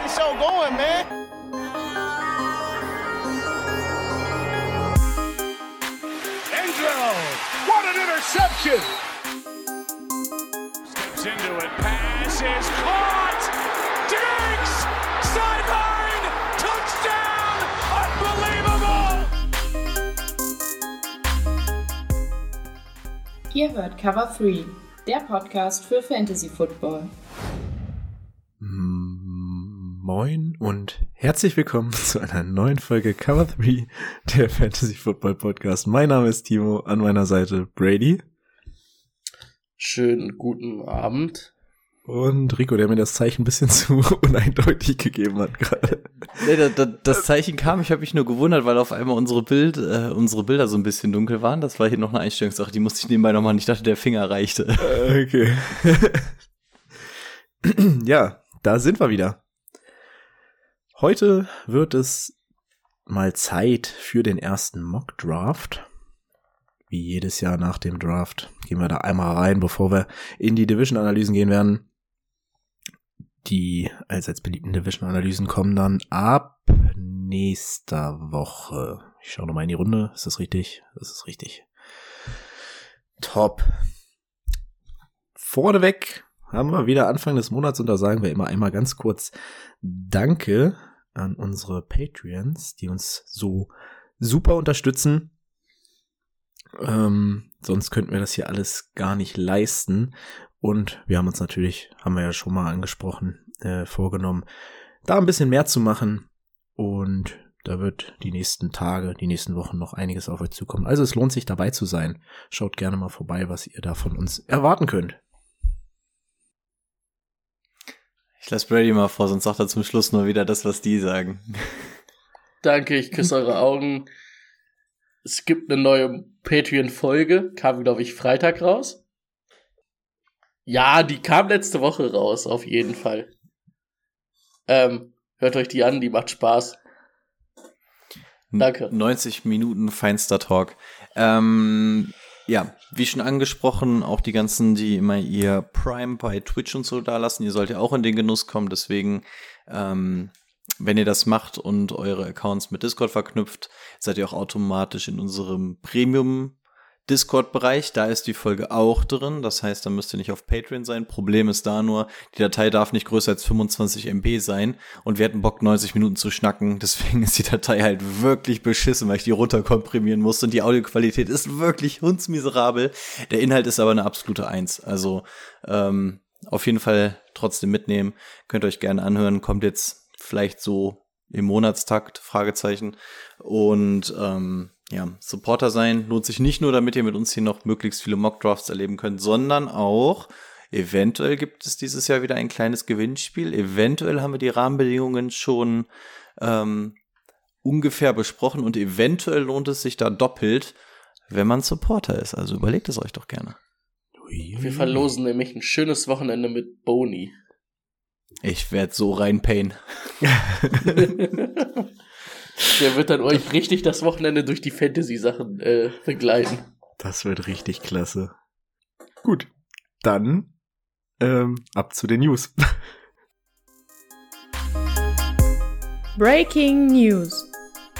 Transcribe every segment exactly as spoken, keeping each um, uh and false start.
the show going, man. Angelo, what an interception! Steps into it, pass is caught! Diggs! Sideline! Touchdown! Unbelievable! Ihr hört Cover drei, der Podcast für Fantasy Football. Moin und herzlich willkommen zu einer neuen Folge Cover drei, der Fantasy Football Podcast. Mein Name ist Timo, an meiner Seite Brady. Schönen guten Abend. Und Rico, der mir das Zeichen ein bisschen zu uneindeutig gegeben hat gerade. Nee, da, da, das Zeichen kam, ich habe mich nur gewundert, weil auf einmal unsere Bild, äh, unsere Bilder so ein bisschen dunkel waren. Das war hier noch eine Einstellungssache, die musste ich nebenbei noch machen. Ich dachte, der Finger reichte. Okay. Ja, da sind wir wieder. Heute wird es mal Zeit für den ersten Mock-Draft. Wie jedes Jahr nach dem Draft gehen wir da einmal rein, bevor wir in die Division-Analysen gehen werden. Die allseits beliebten Division-Analysen kommen dann ab nächster Woche. Ich schaue nochmal in die Runde. Ist das richtig? Das ist richtig. Top. Vorneweg haben wir wieder Anfang des Monats und da sagen wir immer einmal ganz kurz Danke an unsere Patreons, die uns so super unterstützen. Ähm, sonst könnten wir das hier alles gar nicht leisten. Und wir haben uns natürlich, haben wir ja schon mal angesprochen, äh, vorgenommen, da ein bisschen mehr zu machen. Und da wird die nächsten Tage, die nächsten Wochen noch einiges auf euch zukommen. Also es lohnt sich dabei zu sein. Schaut gerne mal vorbei, was ihr da von uns erwarten könnt. Ich lasse Brady mal vor, sonst sagt er zum Schluss nur wieder das, was die sagen. Danke, ich küsse eure Augen. Es gibt eine neue Patreon-Folge, kam, glaube ich, Freitag raus. Ja, die kam letzte Woche raus, auf jeden Fall. Ähm, hört euch die an, die macht Spaß. Danke. neunzig Minuten feinster Talk. Ähm, ja, wie schon angesprochen, auch die ganzen, die immer ihr Prime bei Twitch und so da lassen, ihr sollt ja auch in den Genuss kommen, deswegen, ähm, wenn ihr das macht und eure Accounts mit Discord verknüpft, seid ihr auch automatisch in unserem Premium-Discord-Bereich. Da ist die Folge auch drin. Das heißt, da müsst ihr nicht auf Patreon sein. Problem ist da nur, die Datei darf nicht größer als fünfundzwanzig Megabyte sein. Und wir hatten Bock, neunzig Minuten zu schnacken. Deswegen ist die Datei halt wirklich beschissen, weil ich die runterkomprimieren musste. Und die Audioqualität ist wirklich hundsmiserabel. Der Inhalt ist aber eine absolute Eins. Also ähm, auf jeden Fall trotzdem mitnehmen. Könnt ihr euch gerne anhören. Kommt jetzt vielleicht so im Monatstakt, Fragezeichen. Und ähm, ja, Supporter sein lohnt sich nicht nur, damit ihr mit uns hier noch möglichst viele Mockdrafts erleben könnt, sondern auch, eventuell gibt es dieses Jahr wieder ein kleines Gewinnspiel. Eventuell haben wir die Rahmenbedingungen schon ähm, ungefähr besprochen und eventuell lohnt es sich da doppelt, wenn man Supporter ist. Also überlegt es euch doch gerne. Wir verlosen nämlich ein schönes Wochenende mit Boni. Ich werde so reinpayen. Der wird dann euch richtig das Wochenende durch die Fantasy-Sachen äh, begleiten. Das wird richtig klasse. Gut, dann ähm, ab zu den News. Breaking News.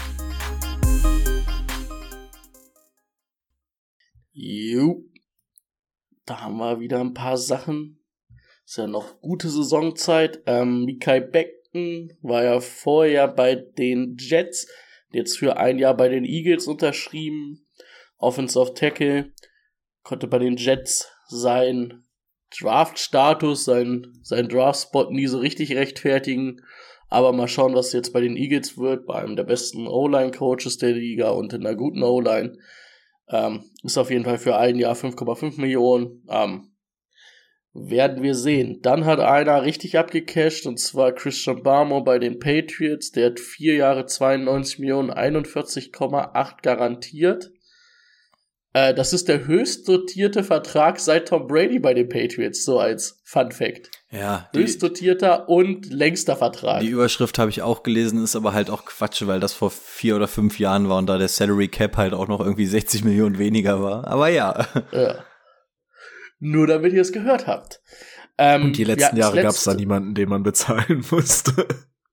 Jo. Da haben wir wieder ein paar Sachen. Ist ja noch gute Saisonzeit. Ähm, Mekhi Becton war ja vorher bei den Jets, jetzt für ein Jahr bei den Eagles unterschrieben. Offensive Tackle, konnte bei den Jets seinen Draft-Status, seinen, seinen Draft-Spot nie so richtig rechtfertigen. Aber mal schauen, was jetzt bei den Eagles wird, bei einem der besten O-Line-Coaches der Liga und in einer guten O-Line. Ähm, ist auf jeden Fall für ein Jahr fünf Komma fünf Millionen. Ähm, Werden wir sehen. Dann hat einer richtig abgecasht, und zwar Christian Barmore bei den Patriots. Der hat vier Jahre zweiundneunzig Millionen, einundvierzig Komma acht garantiert. Äh, das ist der höchst dotierte Vertrag seit Tom Brady bei den Patriots, so als Fun Fact. Ja, die, höchst dotierter und längster Vertrag. Die Überschrift habe ich auch gelesen, ist aber halt auch Quatsch, weil das vor vier oder fünf Jahren war und da der Salary Cap halt auch noch irgendwie sechzig Millionen weniger war. Aber ja. Ja. Nur damit ihr es gehört habt. Ähm, Und die letzten ja, Jahre gab es letzte... da niemanden, den man bezahlen musste.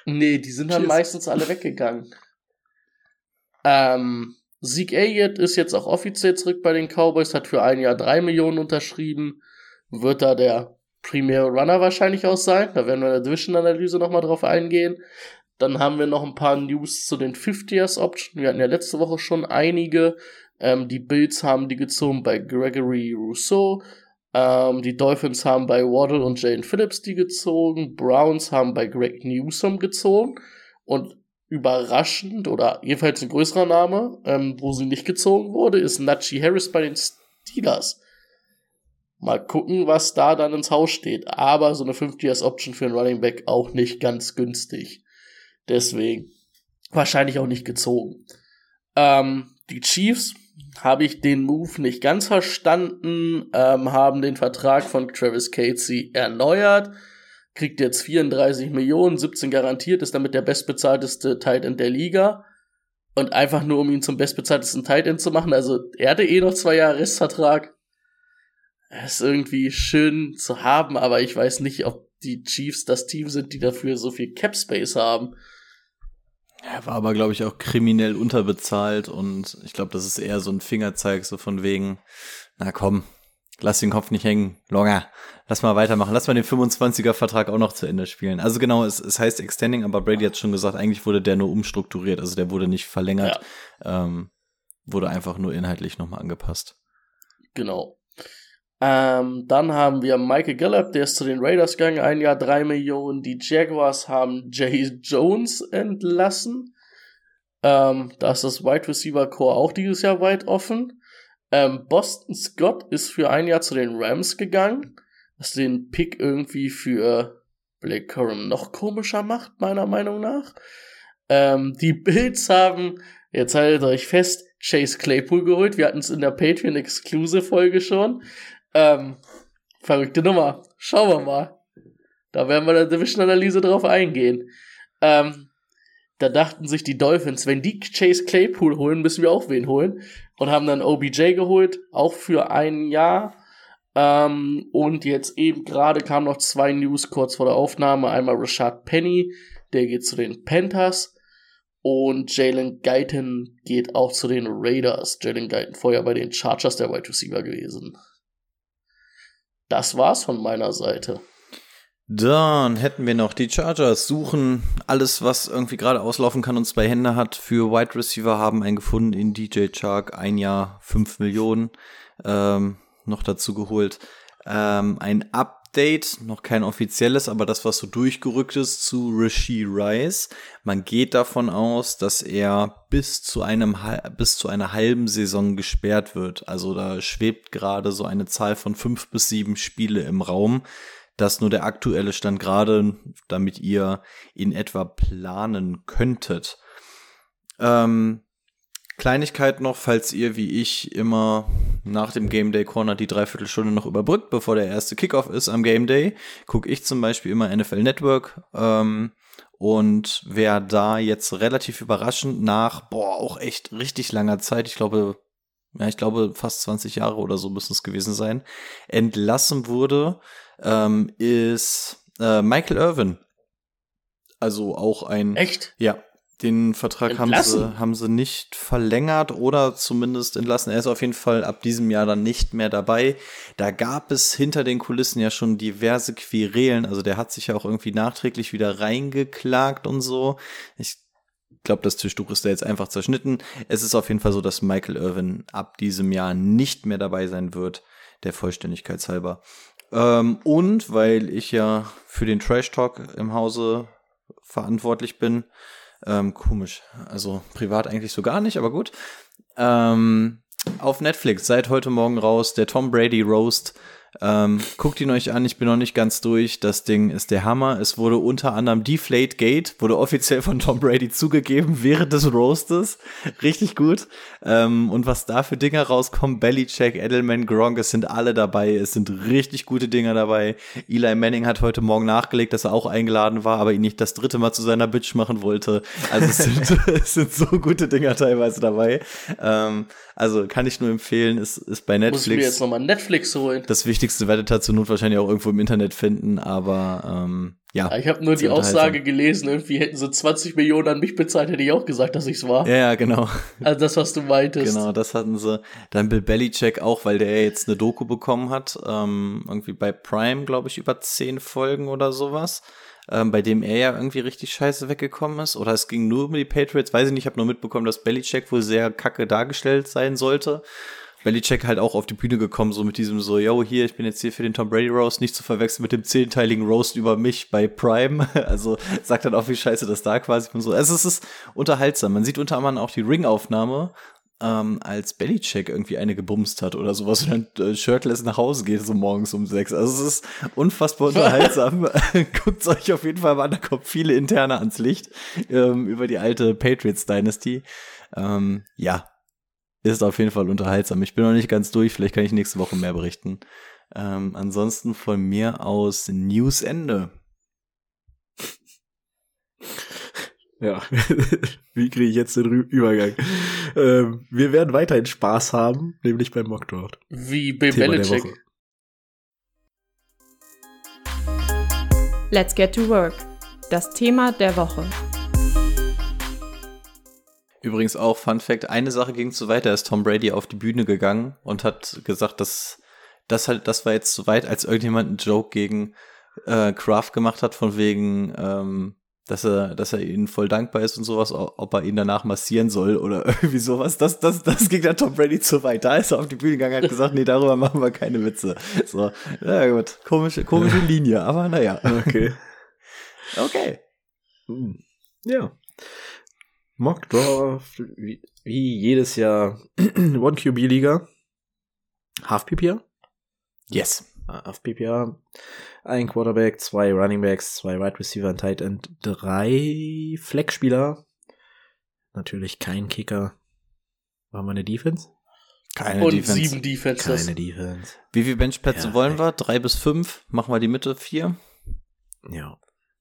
Nee, die sind dann Tschüss. meistens alle weggegangen. Ähm, Zeke Elliott ist jetzt auch offiziell zurück bei den Cowboys, hat für ein Jahr drei Millionen unterschrieben, wird da der primäre Runner wahrscheinlich auch sein. Da werden wir in der Division-Analyse nochmal drauf eingehen. Dann haben wir noch ein paar News zu den fifty-Years-Options. Wir hatten ja letzte Woche schon einige. Ähm, die Bills haben die gezogen bei Gregory Rousseau. Ähm, die Dolphins haben bei Waddle und Jalen Phillips die gezogen. Browns haben bei Greg Newsome gezogen. Und überraschend, oder jedenfalls ein größerer Name, ähm, wo sie nicht gezogen wurde, ist Najee Harris bei den Steelers. Mal gucken, was da dann ins Haus steht. Aber so eine fifty-Years-Option für einen Running Back auch nicht ganz günstig. Deswegen wahrscheinlich auch nicht gezogen. Ähm, die Chiefs, habe ich den Move nicht ganz verstanden, ähm, haben den Vertrag von Travis Kelce erneuert, kriegt jetzt vierunddreißig Millionen, siebzehn garantiert, ist damit der bestbezahlteste Tight End der Liga. Und einfach nur, um ihn zum bestbezahltesten Tight End zu machen, also er hatte eh noch zwei Jahre Restvertrag. Ist irgendwie schön zu haben, aber ich weiß nicht, ob die Chiefs das Team sind, die dafür so viel Cap Space haben. Er war aber, glaube ich, auch kriminell unterbezahlt und ich glaube, das ist eher so ein Fingerzeig, so von wegen, na komm, lass den Kopf nicht hängen, Longer, lass mal weitermachen, lass mal den fünfundzwanziger-Vertrag auch noch zu Ende spielen. Also genau, es, es heißt Extending, aber Brady hat schon gesagt, eigentlich wurde der nur umstrukturiert, also der wurde nicht verlängert, ja. ähm, wurde einfach nur inhaltlich nochmal angepasst. Genau. Ähm, dann haben wir Michael Gallup, der ist zu den Raiders gegangen, ein Jahr drei Millionen. Die Jaguars haben Jay Jones entlassen. Ähm, da ist das Wide Receiver Core auch dieses Jahr weit offen. Ähm, Boston Scott ist für ein Jahr zu den Rams gegangen, was den Pick irgendwie für Blake Corum noch komischer macht, meiner Meinung nach. Ähm, die Bills haben, jetzt haltet euch fest, Chase Claypool geholt. Wir hatten es in der Patreon-Exclusive-Folge schon. Ähm, verrückte Nummer. Schauen wir mal. Da werden wir in der Division-Analyse drauf eingehen. Ähm, da dachten sich die Dolphins, wenn die Chase Claypool holen, müssen wir auch wen holen. Und haben dann O B J geholt, auch für ein Jahr. Ähm, und jetzt eben gerade kamen noch zwei News kurz vor der Aufnahme. Einmal Rashad Penny, der geht zu den Panthers. Und Jalen Guyton geht auch zu den Raiders. Jalen Guyton vorher bei den Chargers der Wide Receiver gewesen. Das war's von meiner Seite. Dann hätten wir noch die Chargers, suchen alles, was irgendwie gerade auslaufen kann und zwei Hände hat für Wide Receiver, haben einen gefunden in D J Chark, ein Jahr, fünf Millionen, ähm, noch dazu geholt. Ähm, ein Update, noch kein offizielles, aber das, was so durchgerückt ist zu Rashee Rice. Man geht davon aus, dass er bis zu einem bis zu einer halben Saison gesperrt wird. Also da schwebt gerade so eine Zahl von fünf bis sieben Spiele im Raum. Das nur der aktuelle Stand gerade, damit ihr in etwa planen könntet. Ähm, Kleinigkeit noch, falls ihr wie ich immer nach dem Game Day Corner die Dreiviertelstunde noch überbrückt, bevor der erste Kickoff ist am Game Day, gucke ich zum Beispiel immer N F L Network. Ähm, und wer da jetzt relativ überraschend nach, boah, auch echt richtig langer Zeit, ich glaube, ja, ich glaube fast zwanzig Jahre oder so müssen es gewesen sein, entlassen wurde, ähm, ist äh, Michael Irvin. Also auch ein... Echt? Ja, den Vertrag haben sie, haben sie nicht verlängert oder zumindest entlassen. Er ist auf jeden Fall ab diesem Jahr dann nicht mehr dabei. Da gab es hinter den Kulissen ja schon diverse Querelen. Also der hat sich ja auch irgendwie nachträglich wieder reingeklagt und so. Ich glaube, das Tischtuch ist da jetzt einfach zerschnitten. Es ist auf jeden Fall so, dass Michael Irvin ab diesem Jahr nicht mehr dabei sein wird, der Vollständigkeit halber. Ähm, und weil ich ja für den Trash Talk im Hause verantwortlich bin, ähm, komisch, also privat eigentlich so gar nicht, aber gut. Ähm, auf Netflix, seit heute Morgen raus, der Tom Brady Roast. Ähm, guckt ihn euch an, ich bin noch nicht ganz durch. Das Ding ist der Hammer. Es wurde unter anderem Deflategate, wurde offiziell von Tom Brady zugegeben während des Roastes. Richtig gut. Ähm, und was da für Dinger rauskommen, Belichick, Edelman, Gronk, es sind alle dabei. Es sind richtig gute Dinger dabei. Eli Manning hat heute Morgen nachgelegt, dass er auch eingeladen war, aber ihn nicht das dritte Mal zu seiner Bitch machen wollte. Also es sind, es sind so gute Dinger teilweise dabei. Ähm, also kann ich nur empfehlen, ist, ist bei Netflix. Muss ich mir jetzt nochmal Netflix holen. Das Wichtigste wichtigste Wette zur Not wahrscheinlich auch irgendwo im Internet finden, aber ähm, ja. ja. Ich habe nur die Aussage gelesen, irgendwie hätten sie zwanzig Millionen an mich bezahlt, hätte ich auch gesagt, dass ich's war. Ja, ja, genau. Also das, was du meintest. Genau, das hatten sie. Dann Bill Belichick auch, weil der jetzt eine Doku bekommen hat, ähm, irgendwie bei Prime, glaube ich, über zehn Folgen oder sowas, ähm, bei dem er ja irgendwie richtig scheiße weggekommen ist. Oder es ging nur um die Patriots, weiß ich nicht, ich habe nur mitbekommen, dass Belichick wohl sehr kacke dargestellt sein sollte. Belichick halt auch auf die Bühne gekommen, so mit diesem so, yo, hier, ich bin jetzt hier für den Tom Brady Roast, nicht zu verwechseln mit dem zehnteiligen Roast über mich bei Prime. Also sagt dann auch, wie scheiße das da quasi und so. Also es ist unterhaltsam. Man sieht unter anderem auch die Ringaufnahme, ähm, als Belichick irgendwie eine gebumst hat oder sowas und dann äh, shirtless nach Hause geht, so morgens um sechs. Also es ist unfassbar unterhaltsam. Guckt's euch auf jeden Fall mal an, da kommt viele Interne ans Licht ähm, über die alte Patriots Dynasty. Ähm, ja. Ist auf jeden Fall unterhaltsam. Ich bin noch nicht ganz durch, vielleicht kann ich nächste Woche mehr berichten. Ähm, ansonsten von mir aus Newsende. Ja, wie kriege ich jetzt den Rü- Übergang? Ähm, wir werden weiterhin Spaß haben, nämlich beim Mockdraft. Wie Bill Thema der Belichick. Woche. Let's get to work. Das Thema der Woche. Übrigens auch, Fun Fact, eine Sache ging zu weit, da ist Tom Brady auf die Bühne gegangen und hat gesagt, dass das halt, das war jetzt zu weit, als irgendjemand einen Joke gegen äh, Kraft gemacht hat, von wegen, ähm, dass er, dass er ihnen voll dankbar ist und sowas, ob er ihn danach massieren soll oder irgendwie sowas. Das, das, das ging dann Tom Brady zu weit. Da ist er auf die Bühne gegangen und hat gesagt, nee, darüber machen wir keine Witze. So, ja gut, komische, komische Linie, aber naja. Okay. Okay. Hm. Ja. Mockdraft, wie, wie jedes Jahr, One Q B-Liga, Half-P P R? Yes. Half-P P R, ein Quarterback, zwei Running Backs, zwei Wide Receiver, ein Tight End, drei Flex-Spieler, natürlich kein Kicker. Machen wir eine Defense? Keine Und Defense. sieben Defenses. Keine Defense. Wie viele Benchplätze Ja, wollen ey. wir? Drei bis fünf? Machen wir die Mitte? Vier? Ja.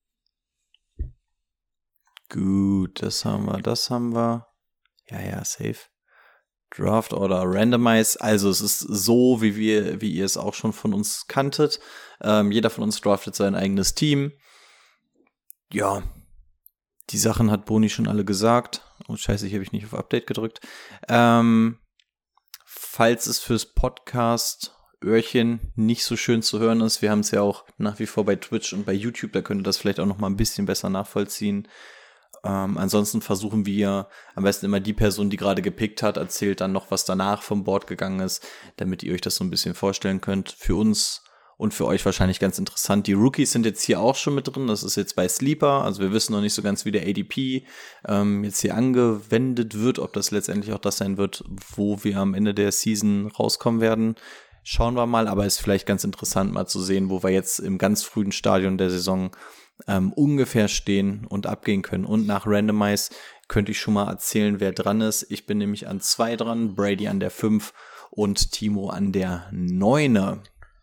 Gut, das haben wir, das haben wir. Ja, ja, safe. Draft Order Randomize. Also es ist so, wie wir, wie ihr es auch schon von uns kanntet. Ähm, jeder von uns draftet sein eigenes Team. Ja, die Sachen hat Boni schon alle gesagt. Oh scheiße, hier habe ich nicht auf Update gedrückt. Ähm, falls es fürs Podcast Öhrchen nicht so schön zu hören ist, wir haben es ja auch nach wie vor bei Twitch und bei YouTube, da könnt ihr das vielleicht auch noch mal ein bisschen besser nachvollziehen. Ähm, ansonsten versuchen wir am besten immer die Person, die gerade gepickt hat, erzählt dann noch, was danach vom Board gegangen ist, damit ihr euch das so ein bisschen vorstellen könnt. Für uns und für euch wahrscheinlich ganz interessant. Die Rookies sind jetzt hier auch schon mit drin. Das ist jetzt bei Sleeper. Also wir wissen noch nicht so ganz, wie der A D P ähm, jetzt hier angewendet wird, ob das letztendlich auch das sein wird, wo wir am Ende der Season rauskommen werden. Schauen wir mal, aber ist vielleicht ganz interessant mal zu sehen, wo wir jetzt im ganz frühen Stadion der Saison ähm, ungefähr stehen und abgehen können. Und nach Randomize könnte ich schon mal erzählen, wer dran ist. Ich bin nämlich an zwei dran, Brady an der fünf und Timo an der neun.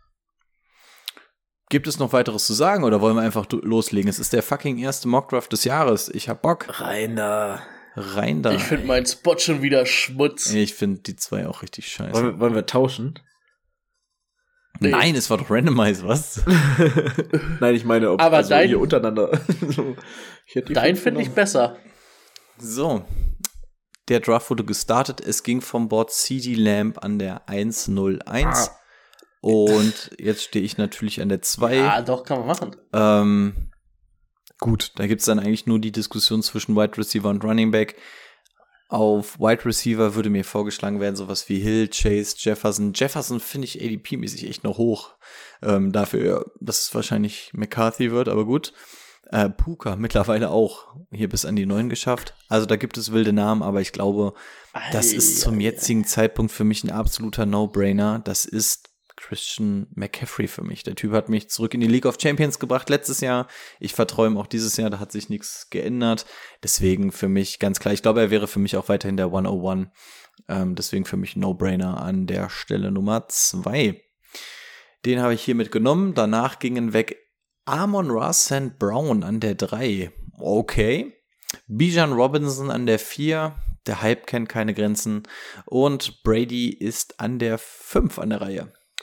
Gibt es noch weiteres zu sagen oder wollen wir einfach loslegen? Es ist der fucking erste Mockdraft des Jahres. Ich hab Bock. Rein da. Rein da. Ich finde meinen Spot schon wieder Schmutz. Ich finde die zwei auch richtig scheiße. Wollen wir, wollen wir tauschen? Nee. Nein, es war doch Randomize, was? Nein, ich meine, ob Aber also dein- hier untereinander. Ich hätte die Dein fünf finde ich genommen. besser. So. Der Draft wurde gestartet. Es ging vom Board C D Lamb an der eins null eins. Ah. Und jetzt stehe ich natürlich an der zwei. Ja, doch, kann man machen. Ähm, gut, da gibt's dann eigentlich nur die Diskussion zwischen Wide Receiver und Running Back. Auf Wide Receiver würde mir vorgeschlagen werden, sowas wie Hill, Chase, Jefferson. Jefferson finde ich A D P-mäßig echt noch hoch. Ähm, dafür, dass es wahrscheinlich McCarthy wird, aber gut. Äh, Puka mittlerweile auch hier bis an die neun geschafft. Also da gibt es wilde Namen, aber ich glaube, das ist zum jetzigen Zeitpunkt für mich ein absoluter No-Brainer. Das ist Christian McCaffrey für mich. Der Typ hat mich zurück in die League of Champions gebracht letztes Jahr. Ich vertraue ihm auch dieses Jahr, da hat sich nichts geändert. Deswegen für mich ganz klar, ich glaube, er wäre für mich auch weiterhin der hundertundeins. Ähm, deswegen für mich No-Brainer an der Stelle Nummer zwei. Den habe ich hier mitgenommen. Danach gingen weg Amon-Ra Saint Brown an der drei. Okay. Bijan Robinson an der vier. Der Hype kennt keine Grenzen. Und Brady ist an der fünf an der Reihe.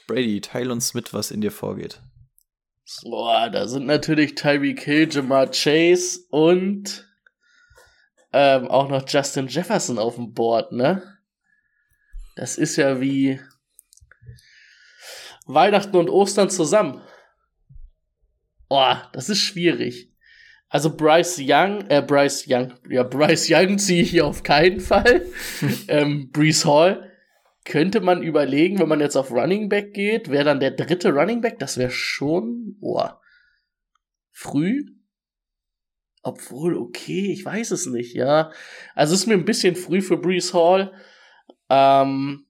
Brady, teil uns mit, was in dir vorgeht. Boah, da sind natürlich Tyreek Hill, Jamar Chase und ähm, auch noch Justin Jefferson auf dem Board, ne? Das ist ja wie Weihnachten und Ostern zusammen. Boah, das ist schwierig. Also Bryce Young, äh, Bryce Young, ja, Bryce Young ziehe ich hier auf keinen Fall. ähm, Breece Hall könnte man überlegen, wenn man jetzt auf Running Back geht, wäre dann der dritte Running Back, das wäre schon, boah, früh. Obwohl, okay, ich weiß es nicht, ja. Also ist mir ein bisschen früh für Breece Hall. Ähm,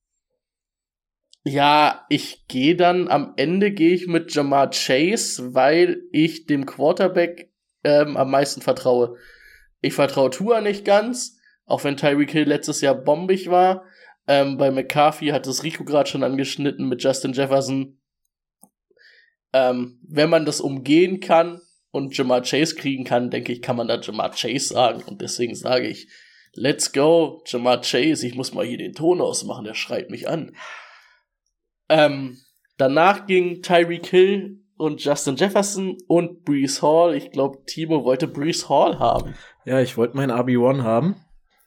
ja, ich gehe dann, am Ende gehe ich mit Jamar Chase, weil ich dem Quarterback ähm, am meisten vertraue. Ich vertraue Tua nicht ganz, auch wenn Tyreek Hill letztes Jahr bombig war. Ähm, bei McCarthy hat es Rico gerade schon angeschnitten mit Justin Jefferson. Ähm, wenn man das umgehen kann und Jamar Chase kriegen kann, denke ich, kann man da Jamar Chase sagen. Und deswegen sage ich, let's go, Jamar Chase. Ich muss mal hier den Ton ausmachen, der schreit mich an. Ähm, danach ging Tyreek Hill und Justin Jefferson und Breece Hall. Ich glaube, Timo wollte Breece Hall haben. Ja, ich wollte meinen R B eins haben.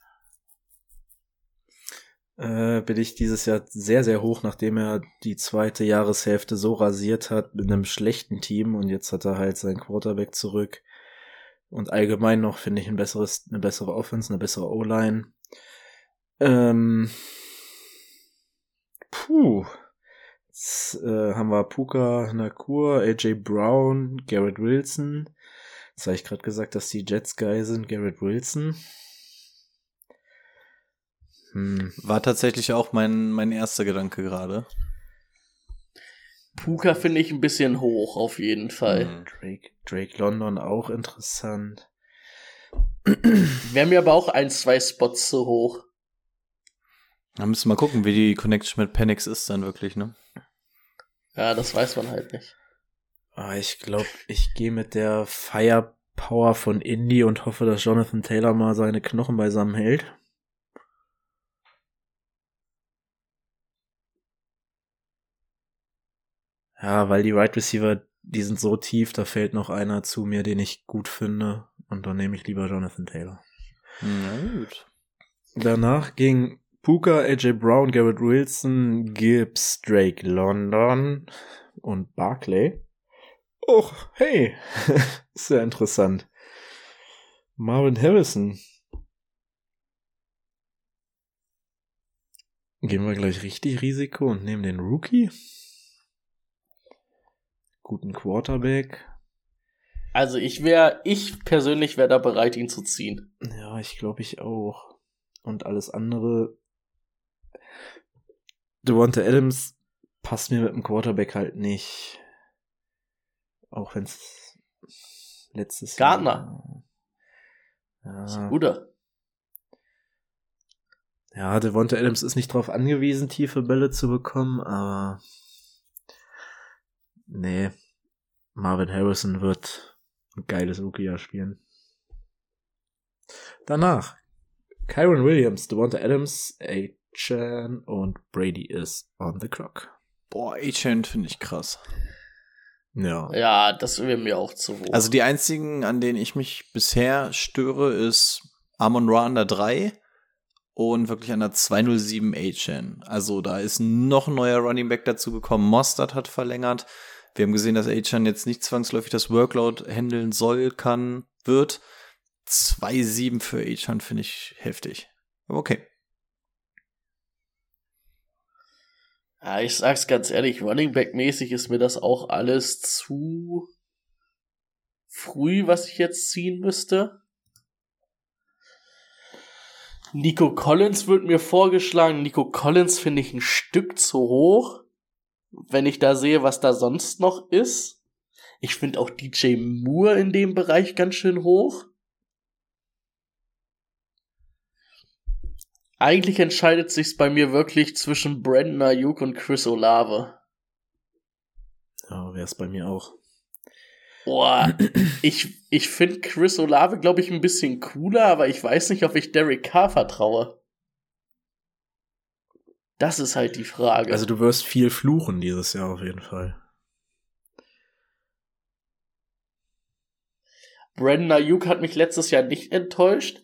Äh, bin ich dieses Jahr sehr, sehr hoch, nachdem er die zweite Jahreshälfte so rasiert hat mit einem schlechten Team und jetzt hat er halt seinen Quarterback zurück und allgemein noch, finde ich, ein besseres, eine bessere Offense, eine bessere O-Line. Ähm, puh. Jetzt äh, haben wir Puka Nacua, A J Brown, Garrett Wilson. Jetzt habe ich gerade gesagt, dass die Jets geil sind, Garrett Wilson. Hm. War tatsächlich auch mein, mein erster Gedanke gerade. Puka finde ich ein bisschen hoch, auf jeden Fall. Hm. Drake, Drake London auch interessant. Wäre mir aber auch ein, zwei Spots zu hoch. Da müssen wir mal gucken, wie die Connection mit Penix ist dann wirklich, ne? Ja, das weiß man halt nicht. Ah, ich glaube, ich gehe mit der Firepower von Indy und hoffe, dass Jonathan Taylor mal seine Knochen beisammen hält. Ja, weil die Wide Receiver, die sind so tief, da fällt noch einer zu mir, den ich gut finde. Und dann nehme ich lieber Jonathan Taylor. Na gut. Danach ging Puka, A J Brown, Garrett Wilson, Gibbs, Drake London und Barkley. Och, hey, sehr interessant. Marvin Harrison. Gehen wir gleich richtig Risiko und nehmen den Rookie. Guten Quarterback. Also ich wäre, ich persönlich wäre da bereit, ihn zu ziehen. Ja, ich glaube ich auch. Und alles andere. Devonta Adams passt mir mit dem Quarterback halt nicht. Auch wenn es letztes Gardner. Jahr. Ist Ja. ein guter. Ja, Devonta Adams ist nicht drauf angewiesen, tiefe Bälle zu bekommen, aber nee, Marvin Harrison wird ein geiles Rookie-Jahr spielen. Danach Kyron Williams, Devonta Adams, A-Chan und Brady is on the clock. Boah, A-Chain finde ich krass. Ja. Ja, das wäre mir auch zu hoch. Also die einzigen, an denen ich mich bisher störe, ist Amon-Ra an der drei und wirklich an der zwei null sieben A-Chan. Also da ist noch ein neuer Running Back dazu gekommen. Mostert hat verlängert. Wir haben gesehen, dass A-Chan jetzt nicht zwangsläufig das Workload handeln soll, kann, wird. zwei sieben für A-Chan finde ich heftig. Aber okay. Ja, ich sag's ganz ehrlich, Running Back mäßig ist mir das auch alles zu früh, was ich jetzt ziehen müsste. Nico Collins wird mir vorgeschlagen. Nico Collins finde ich ein Stück zu hoch, wenn ich da sehe, was da sonst noch ist. Ich finde auch D J Moore in dem Bereich ganz schön hoch. Eigentlich entscheidet sich's bei mir wirklich zwischen Brandon Ayuk und Chris Olave. Ja, wär's bei mir auch. Boah, ich, ich finde Chris Olave, glaube ich, ein bisschen cooler, aber ich weiß nicht, ob ich Derek Carr vertraue. Das ist halt die Frage. Also du wirst viel fluchen dieses Jahr auf jeden Fall. Brandon Ayuk hat mich letztes Jahr nicht enttäuscht.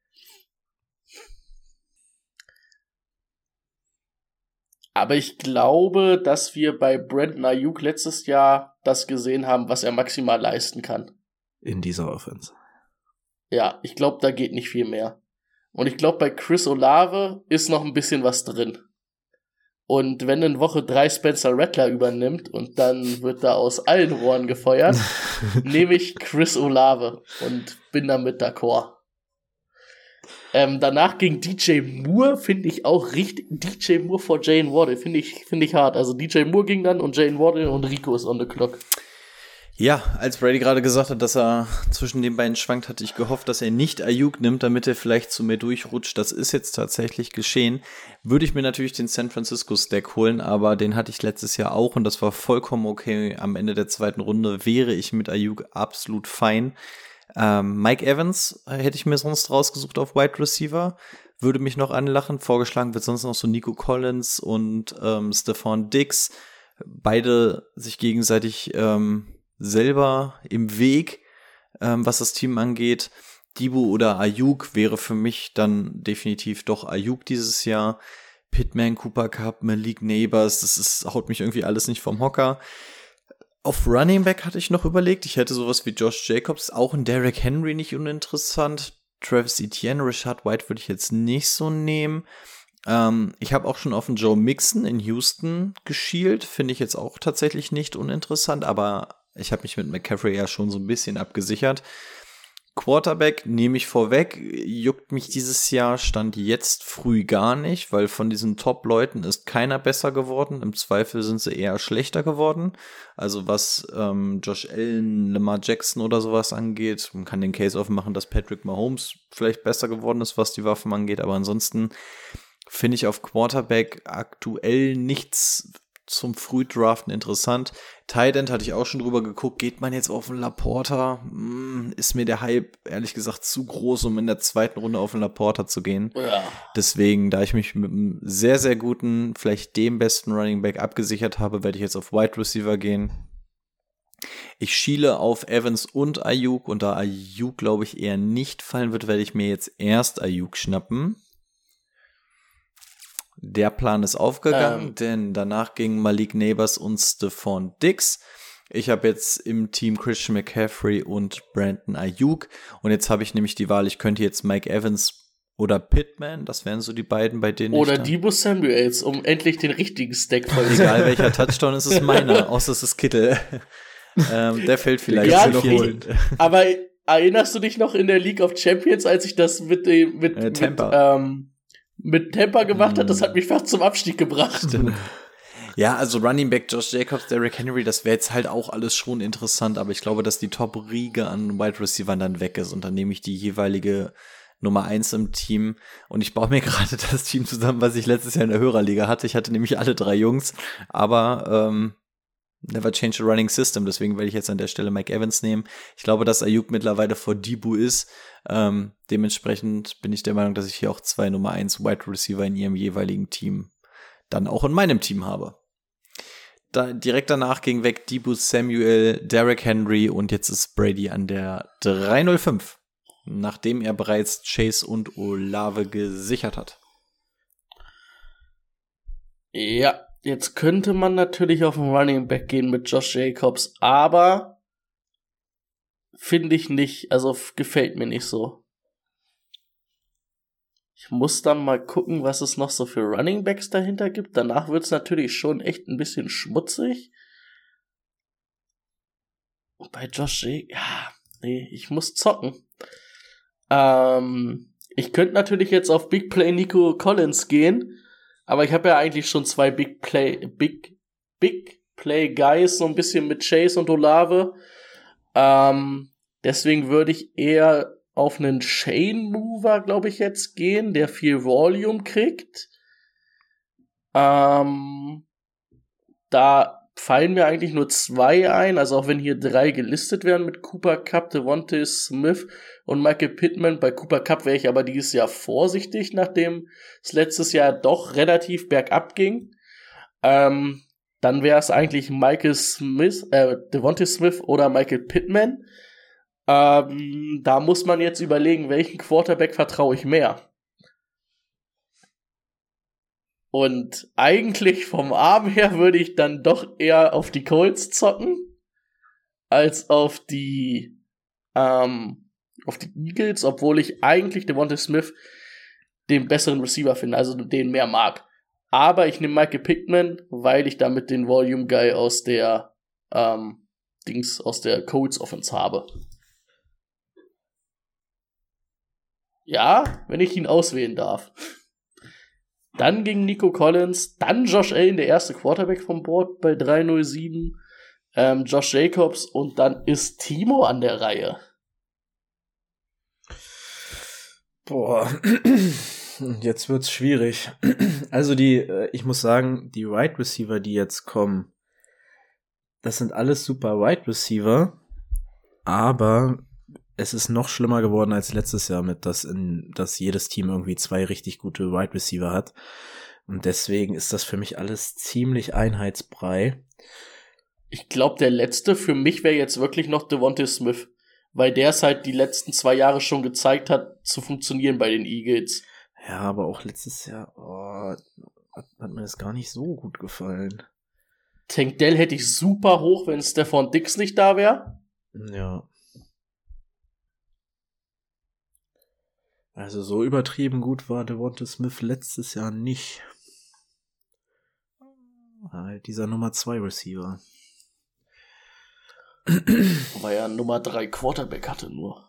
Aber ich glaube, dass wir bei Brandon Ayuk letztes Jahr das gesehen haben, was er maximal leisten kann. In dieser Offense. Ja, ich glaube, da geht nicht viel mehr. Und ich glaube, bei Chris Olave ist noch ein bisschen was drin. Und wenn in Woche drei Spencer Rattler übernimmt und dann wird da aus allen Rohren gefeuert, nehme ich Chris Olave und bin damit d'accord. Ähm, danach ging D J Moore, finde ich auch richtig. D J Moore vor Jaylen Waddle, finde ich, finde ich hart. Also D J Moore ging dann und Jaylen Waddle und Rico ist on the clock. Ja, als Brady gerade gesagt hat, dass er zwischen den beiden schwankt, hatte ich gehofft, dass er nicht Ayuk nimmt, damit er vielleicht zu mir durchrutscht. Das ist jetzt tatsächlich geschehen. Würde ich mir natürlich den San Francisco Stack holen, aber den hatte ich letztes Jahr auch und das war vollkommen okay. Am Ende der zweiten Runde wäre ich mit Ayuk absolut fein. Ähm, Mike Evans hätte ich mir sonst rausgesucht auf Wide Receiver. Würde mich noch anlachen. Vorgeschlagen wird sonst noch so Nico Collins und ähm, Stephon Diggs. Beide sich gegenseitig ähm, selber im Weg, ähm, was das Team angeht. Deebo oder Ayuk wäre für mich dann definitiv doch Ayuk dieses Jahr. Pittman, Cooper Kupp, Malik Neighbors, das ist, haut mich irgendwie alles nicht vom Hocker. Auf Running Back hatte ich noch überlegt, ich hätte sowas wie Josh Jacobs, auch ein Derrick Henry nicht uninteressant. Travis Etienne, Rashad White würde ich jetzt nicht so nehmen. Ähm, ich habe auch schon auf den Joe Mixon in Houston geschielt, finde ich jetzt auch tatsächlich nicht uninteressant, aber ich habe mich mit McCaffrey ja schon so ein bisschen abgesichert. Quarterback nehme ich vorweg, juckt mich dieses Jahr Stand jetzt früh gar nicht, weil von diesen Top-Leuten ist keiner besser geworden. Im Zweifel sind sie eher schlechter geworden. Also was ähm, Josh Allen, Lamar Jackson oder sowas angeht, man kann den Case aufmachen, dass Patrick Mahomes vielleicht besser geworden ist, was die Waffen angeht. Aber ansonsten finde ich auf Quarterback aktuell nichts zum Frühdraften interessant. Tight End hatte ich auch schon drüber geguckt. Geht man jetzt auf einen Laporta? Hm, ist mir der Hype, ehrlich gesagt, zu groß, um in der zweiten Runde auf einen Laporta zu gehen. Ja. Deswegen, da ich mich mit einem sehr, sehr guten, vielleicht dem besten Running Back abgesichert habe, werde ich jetzt auf Wide Receiver gehen. Ich schiele auf Evans und Ayuk. Und da Ayuk, glaube ich, eher nicht fallen wird, werde ich mir jetzt erst Ayuk schnappen. Der Plan ist aufgegangen, ähm. denn danach gingen Malik Neighbors und Stephon Diggs. Ich habe jetzt im Team Christian McCaffrey und Brandon Ayuk. Und jetzt habe ich nämlich die Wahl, ich könnte jetzt Mike Evans oder Pittman, das wären so die beiden, bei denen oder ich Oder Deebo Samuels, um endlich den richtigen Stack voll zu Egal welcher Touchdown ist es meiner, außer es ist Kittel. ähm, der fällt vielleicht ja, noch holen. Aber erinnerst du dich noch in der League of Champions, als ich das mit dem mit, äh, Tampa. mit ähm, mit Tampa gemacht hat, das hat mich fast zum Abstieg gebracht. Stimmt. Ja, also Running Back, Josh Jacobs, Derrick Henry, das wäre jetzt halt auch alles schon interessant, aber ich glaube, dass die Top-Riege an Wide Receivern dann weg ist und dann nehme ich die jeweilige Nummer eins im Team und ich baue mir gerade das Team zusammen, was ich letztes Jahr in der Hörerliga hatte. Ich hatte nämlich alle drei Jungs, aber ähm, never change a running system, deswegen werde ich jetzt an der Stelle Mike Evans nehmen. Ich glaube, dass Ayuk mittlerweile vor Deebo ist. Ähm, dementsprechend bin ich der Meinung, dass ich hier auch zwei Nummer eins Wide Receiver in ihrem jeweiligen Team dann auch in meinem Team habe. Da, direkt danach ging weg Deebo Samuel, Derrick Henry und jetzt ist Brady an der drei null fünf, nachdem er bereits Chase und Olave gesichert hat. Ja. Jetzt könnte man natürlich auf den Running Back gehen mit Josh Jacobs, aber finde ich nicht, also gefällt mir nicht so. Ich muss dann mal gucken, was es noch so für Running Backs dahinter gibt. Danach wird es natürlich schon echt ein bisschen schmutzig. Und bei Josh Jacobs, ja, nee, ich muss zocken. Ähm, ich könnte natürlich jetzt auf Big Play Nico Collins gehen. Aber ich habe ja eigentlich schon zwei Big Play, Big, Big Play Guys, so ein bisschen mit Chase und Olave. Ähm, deswegen würde ich eher auf einen Chain Mover, glaube ich, jetzt gehen, der viel Volume kriegt. Ähm, da fallen mir eigentlich nur zwei ein, also auch wenn hier drei gelistet werden mit Cooper Kupp, Devontae Smith und Michael Pittman. Bei Cooper Kupp wäre ich aber dieses Jahr vorsichtig, nachdem es letztes Jahr doch relativ bergab ging. Ähm, dann wäre es eigentlich Michael Smith, äh, Devontae Smith oder Michael Pittman. Ähm, da muss man jetzt überlegen, welchen Quarterback vertraue ich mehr. Und eigentlich vom Arm her würde ich dann doch eher auf die Colts zocken, als auf die, ähm, auf die Eagles, obwohl ich eigentlich Devontae Smith den besseren Receiver finde, also den mehr mag. Aber ich nehme Michael Pittman, weil ich damit den Volume Guy aus der, ähm, Dings, aus der Colts Offense habe. Ja, wenn ich ihn auswählen darf. Dann ging Nico Collins, dann Josh Allen, der erste Quarterback vom Board bei drei null sieben, ähm, Josh Jacobs und dann ist Timo an der Reihe. Boah, jetzt wird's schwierig. Also die, ich muss sagen, die Wide Receiver, die jetzt kommen, das sind alles super Wide Receiver, aber es ist noch schlimmer geworden als letztes Jahr mit, dass, in, dass jedes Team irgendwie zwei richtig gute Wide Receiver hat. Und deswegen ist das für mich alles ziemlich einheitsbrei. Ich glaube, der letzte für mich wäre jetzt wirklich noch Devontae Smith, weil der es halt die letzten zwei Jahre schon gezeigt hat, zu funktionieren bei den Eagles. Ja, aber auch letztes Jahr oh, hat, hat mir das gar nicht so gut gefallen. Tank Dell hätte ich super hoch, wenn Stephon Diggs nicht da wäre. Ja. Also so übertrieben gut war Devontae Smith letztes Jahr nicht. Halt dieser Nummer zwei Receiver. Weil er Nummer drei Quarterback hatte nur.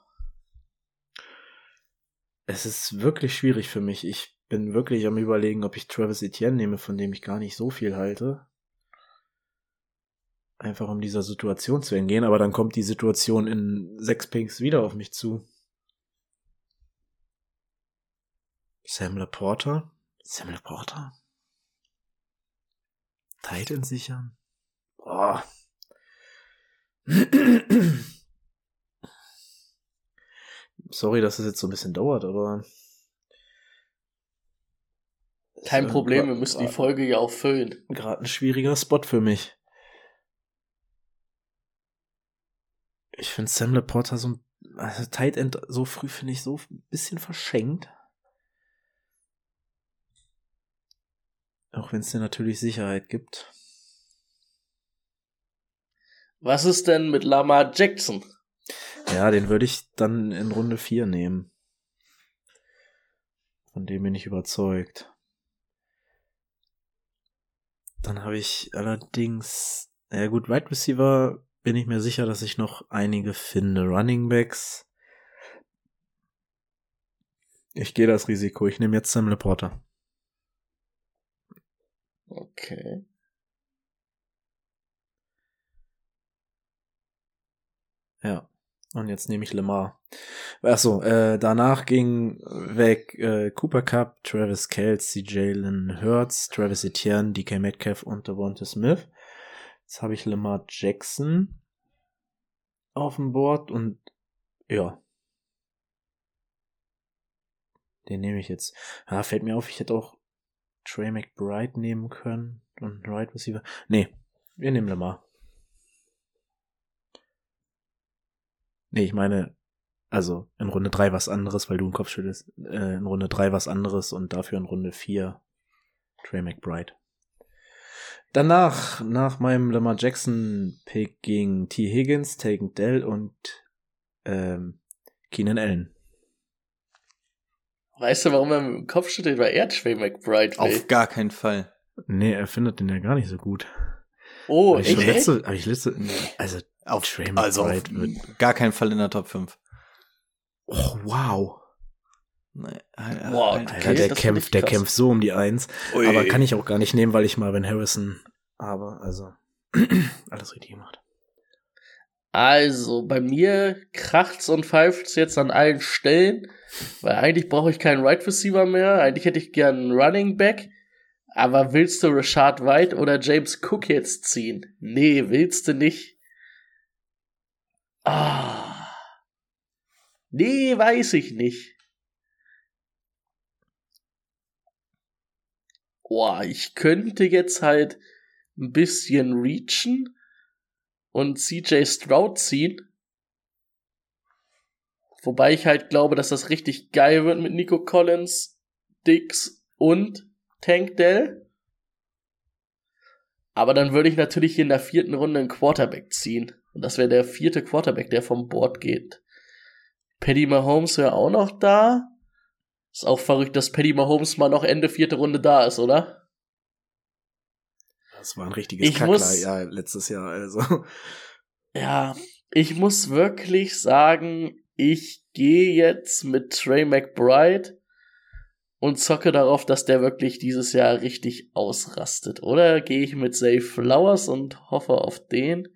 Es ist wirklich schwierig für mich. Ich bin wirklich am Überlegen, ob ich Travis Etienne nehme, von dem ich gar nicht so viel halte. Einfach um dieser Situation zu entgehen, aber dann kommt die Situation in sechs Picks wieder auf mich zu. Sam Laporta? Sam Laporta? Titan sichern? Boah. Sorry, dass es jetzt so ein bisschen dauert, aber kein Problem, wir müssen die Folge ja auch füllen. Gerade ein schwieriger Spot für mich. Ich finde Sam Laporta so ein also Tight End so früh finde ich so ein bisschen verschenkt. Auch wenn es dir natürlich Sicherheit gibt. Was ist denn mit Lamar Jackson? Ja, den würde ich dann in Runde vier nehmen. Von dem bin ich überzeugt. Dann habe ich allerdings, ja gut, Wide Receiver bin ich mir sicher, dass ich noch einige finde. Running Backs. Ich gehe das Risiko. Ich nehme jetzt Sam Laporta. Okay. Ja. Und jetzt nehme ich Lamar. Achso, äh, danach ging weg äh, Cooper Kupp, Travis Kelce, Jalen Hurts, Travis Etienne, D K Metcalf und Devontae Smith. Jetzt habe ich Lamar Jackson auf dem Board und ja. Den nehme ich jetzt. Ah, fällt mir auf, ich hätte auch Trey McBride nehmen können und Right Receiver. Nee, wir nehmen Lamar. Nee, ich meine, also in Runde drei was anderes, weil du im Kopf schüttelst. Äh, in Runde drei was anderes und dafür in Runde vier Trey McBride. Danach, nach meinem Lamar Jackson Pick ging T. Higgins, Tank Dell und ähm, Keenan Allen. Weißt du, warum er mit dem Kopf schüttelt? Weil er Trey McBride will. Auf gar keinen Fall. Nee, er findet den ja gar nicht so gut. Oh, hab ich echt? schon letzte, hab ich letzte, nee, also Auf, Trey also auf McBride wird, gar keinen Fall in der Top fünf. oh, wow. Nee, Boah, Alter, Alter, der das kämpft, find der ich krass. kämpft so um die Eins. Ui. Aber kann ich auch gar nicht nehmen, weil ich Marvin Harrison habe. Also, alles richtig gemacht. Also, bei mir kracht's und pfeift's jetzt an allen Stellen, weil eigentlich brauche ich keinen Right Receiver mehr. Eigentlich hätte ich gern einen Running Back. Aber willst du Rashad White oder James Cook jetzt ziehen? Nee, willst du nicht. Ah. Nee, weiß ich nicht. Boah, ich könnte jetzt halt ein bisschen reachen und C J Stroud ziehen. Wobei ich halt glaube, dass das richtig geil wird mit Nico Collins, Diggs und Tank Dell. Aber dann würde ich natürlich hier in der vierten Runde einen Quarterback ziehen. Und das wäre der vierte Quarterback, der vom Board geht. Patty Mahomes wäre auch noch da. Ist auch verrückt, dass Patty Mahomes mal noch Ende vierte Runde da ist, oder? Das war ein richtiges Kackler, letztes Jahr, also. Ja, ich muss wirklich sagen, ich gehe jetzt mit Trey McBride und zocke darauf, dass der wirklich dieses Jahr richtig ausrastet. Oder gehe ich mit Zay Flowers und hoffe auf den?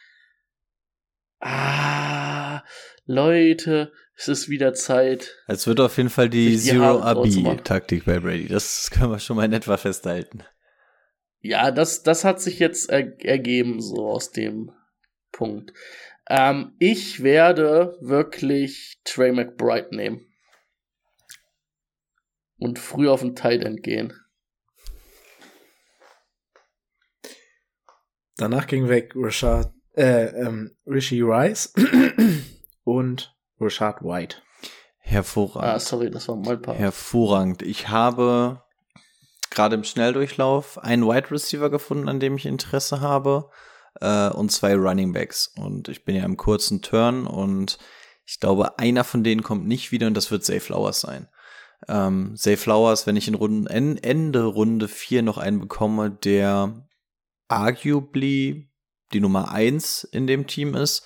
Ah, Leute, es ist wieder Zeit. Es wird auf jeden Fall die Zero-R B-Taktik bei Brady. Das können wir schon mal in etwa festhalten. Ja, das, das hat sich jetzt er- ergeben, so aus dem Punkt. Ähm, ich werde wirklich Trey McBride nehmen. Und früh auf den Tight End gehen. Danach ging weg Rashad, äh, ähm, Rishi Rice und Rashad White. Hervorragend. Ah, sorry, das war mein Part. Hervorragend. Ich habe gerade im Schnelldurchlauf einen Wide Receiver gefunden, an dem ich Interesse habe, äh, und zwei Running Backs. Und ich bin ja im kurzen Turn und ich glaube, einer von denen kommt nicht wieder und das wird Zay Flowers sein. Ähm, Zay Flowers, wenn ich in Runden, Ende Runde vier noch einen bekomme, der arguably die Nummer eins in dem Team ist,